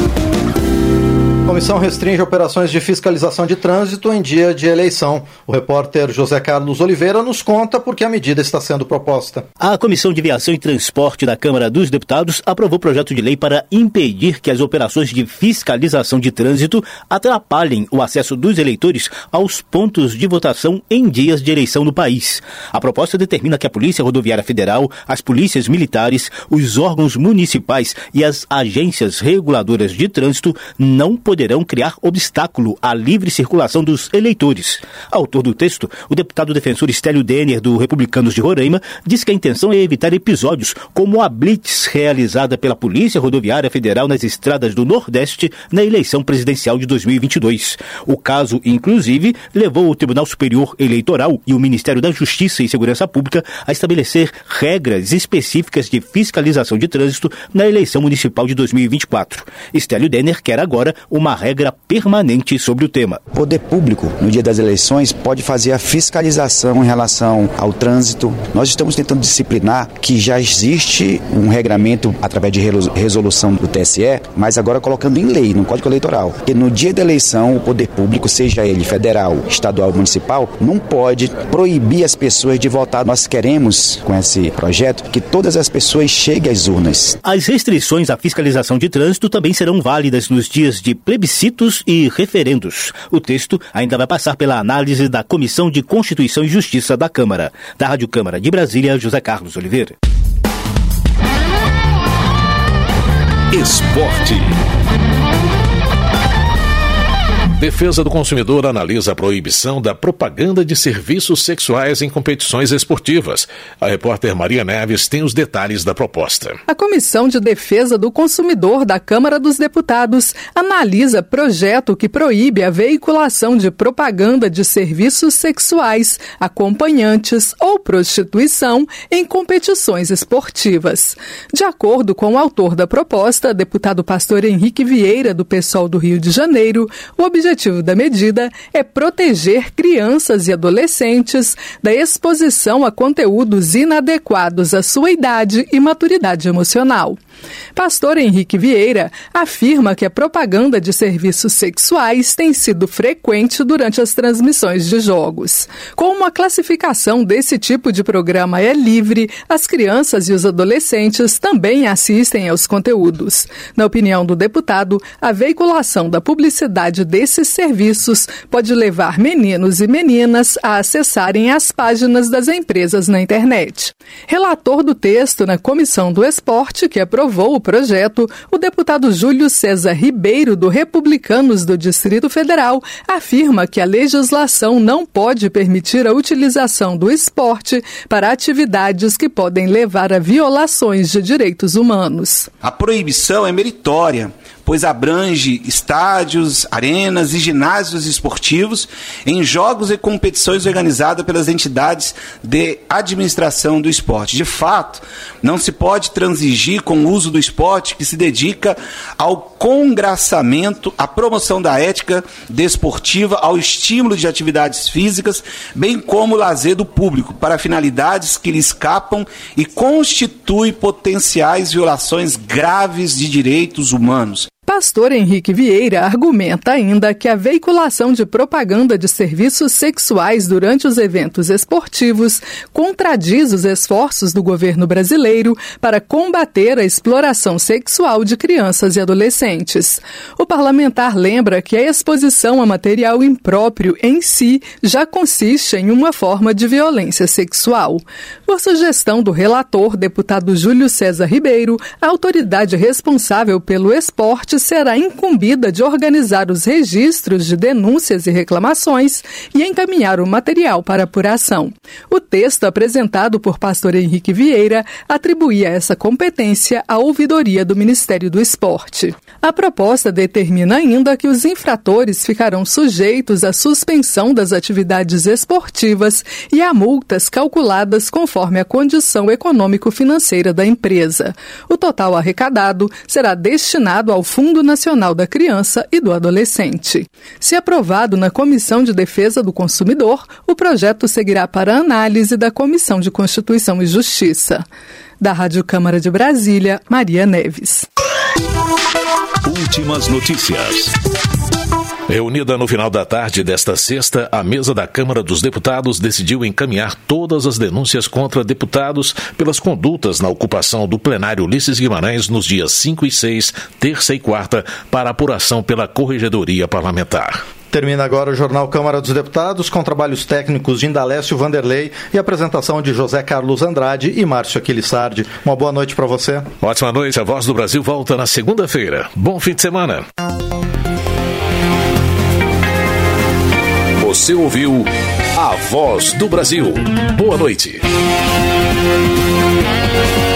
A comissão restringe operações de fiscalização de trânsito em dia de eleição. O repórter José Carlos Oliveira nos conta por que a medida está sendo proposta. A Comissão de Viação e Transporte da Câmara dos Deputados aprovou projeto de lei para impedir que as operações de fiscalização de trânsito atrapalhem o acesso dos eleitores aos pontos de votação em dias de eleição no país. A proposta determina que a Polícia Rodoviária Federal, as polícias militares, os órgãos municipais e as agências reguladoras de trânsito não poderão criar obstáculo à livre circulação dos eleitores. Autor do texto, o deputado defensor Stélio Denner, do Republicanos de Roraima, diz que a intenção é evitar episódios como a blitz realizada pela Polícia Rodoviária Federal nas estradas do Nordeste na eleição presidencial de 2022. O caso, inclusive, levou o Tribunal Superior Eleitoral e o Ministério da Justiça e Segurança Pública a estabelecer regras específicas de fiscalização de trânsito na eleição municipal de 2024. Stélio Denner quer agora uma regra permanente sobre o tema. O poder público, no dia das eleições, pode fazer a fiscalização em relação ao trânsito. Nós estamos tentando disciplinar que já existe um regramento através de resolução do TSE, mas agora colocando em lei, no Código Eleitoral, que no dia da eleição, o poder público, seja ele federal, estadual, municipal, não pode proibir as pessoas de votar. Nós queremos, com esse projeto, que todas as pessoas cheguem às urnas. As restrições à fiscalização de trânsito também serão válidas nos dias de plebiscitos e referendos. O texto ainda vai passar pela análise da Comissão de Constituição e Justiça da Câmara. Da Rádio Câmara de Brasília, José Carlos Oliveira. Esporte. Defesa do Consumidor analisa a proibição da propaganda de serviços sexuais em competições esportivas. A repórter Maria Neves tem os detalhes da proposta. A Comissão de Defesa do Consumidor da Câmara dos Deputados analisa projeto que proíbe a veiculação de propaganda de serviços sexuais, acompanhantes ou prostituição em competições esportivas. De acordo com o autor da proposta, deputado Pastor Henrique Vieira, do PSOL do Rio de Janeiro, o objetivo da medida é proteger crianças e adolescentes da exposição a conteúdos inadequados à sua idade e maturidade emocional. Pastor Henrique Vieira afirma que a propaganda de serviços sexuais tem sido frequente durante as transmissões de jogos. Como a classificação desse tipo de programa é livre, as crianças e os adolescentes também assistem aos conteúdos. Na opinião do deputado, a veiculação da publicidade desses serviços pode levar meninos e meninas a acessarem as páginas das empresas na internet. Relator do texto na Comissão do Esporte, que aprovou o projeto, o deputado Júlio César Ribeiro, do Republicanos do Distrito Federal, afirma que a legislação não pode permitir a utilização do esporte para atividades que podem levar a violações de direitos humanos. A proibição é meritória, pois abrange estádios, arenas e ginásios esportivos em jogos e competições organizadas pelas entidades de administração do esporte. De fato, não se pode transigir com o uso do esporte que se dedica ao congraçamento, à promoção da ética desportiva, ao estímulo de atividades físicas, bem como o lazer do público, para finalidades que lhe escapam e constituem potenciais violações graves de direitos humanos. pastor Henrique Vieira argumenta ainda que a veiculação de propaganda de serviços sexuais durante os eventos esportivos contradiz os esforços do governo brasileiro para combater a exploração sexual de crianças e adolescentes. O parlamentar lembra que a exposição a material impróprio em si já consiste em uma forma de violência sexual. Por sugestão do relator, deputado Júlio César Ribeiro, a autoridade responsável pelo esporte será incumbida de organizar os registros de denúncias e reclamações e encaminhar o material para apuração. O texto apresentado por pastor Henrique Vieira atribuía essa competência à ouvidoria do Ministério do Esporte. A proposta determina ainda que os infratores ficarão sujeitos à suspensão das atividades esportivas e a multas calculadas conforme a condição econômico-financeira da empresa. O total arrecadado será destinado ao Fundo Nacional da Criança e do Adolescente. Se aprovado na Comissão de Defesa do Consumidor, o projeto seguirá para análise da Comissão de Constituição e Justiça. Da Rádio Câmara de Brasília, Maria Neves. Últimas notícias. Reunida no final da tarde desta sexta, a mesa da Câmara dos Deputados decidiu encaminhar todas as denúncias contra deputados pelas condutas na ocupação do plenário Ulisses Guimarães nos dias 5 e 6, terça e quarta, para apuração pela Corregedoria Parlamentar. Termina agora o Jornal Câmara dos Deputados, com trabalhos técnicos de Indalécio Vanderlei e apresentação de José Carlos Andrade e Márcio Aquilissardi. Uma boa noite para você. Ótima noite. A Voz do Brasil volta na segunda-feira. Bom fim de semana. Você ouviu A Voz do Brasil. Boa noite.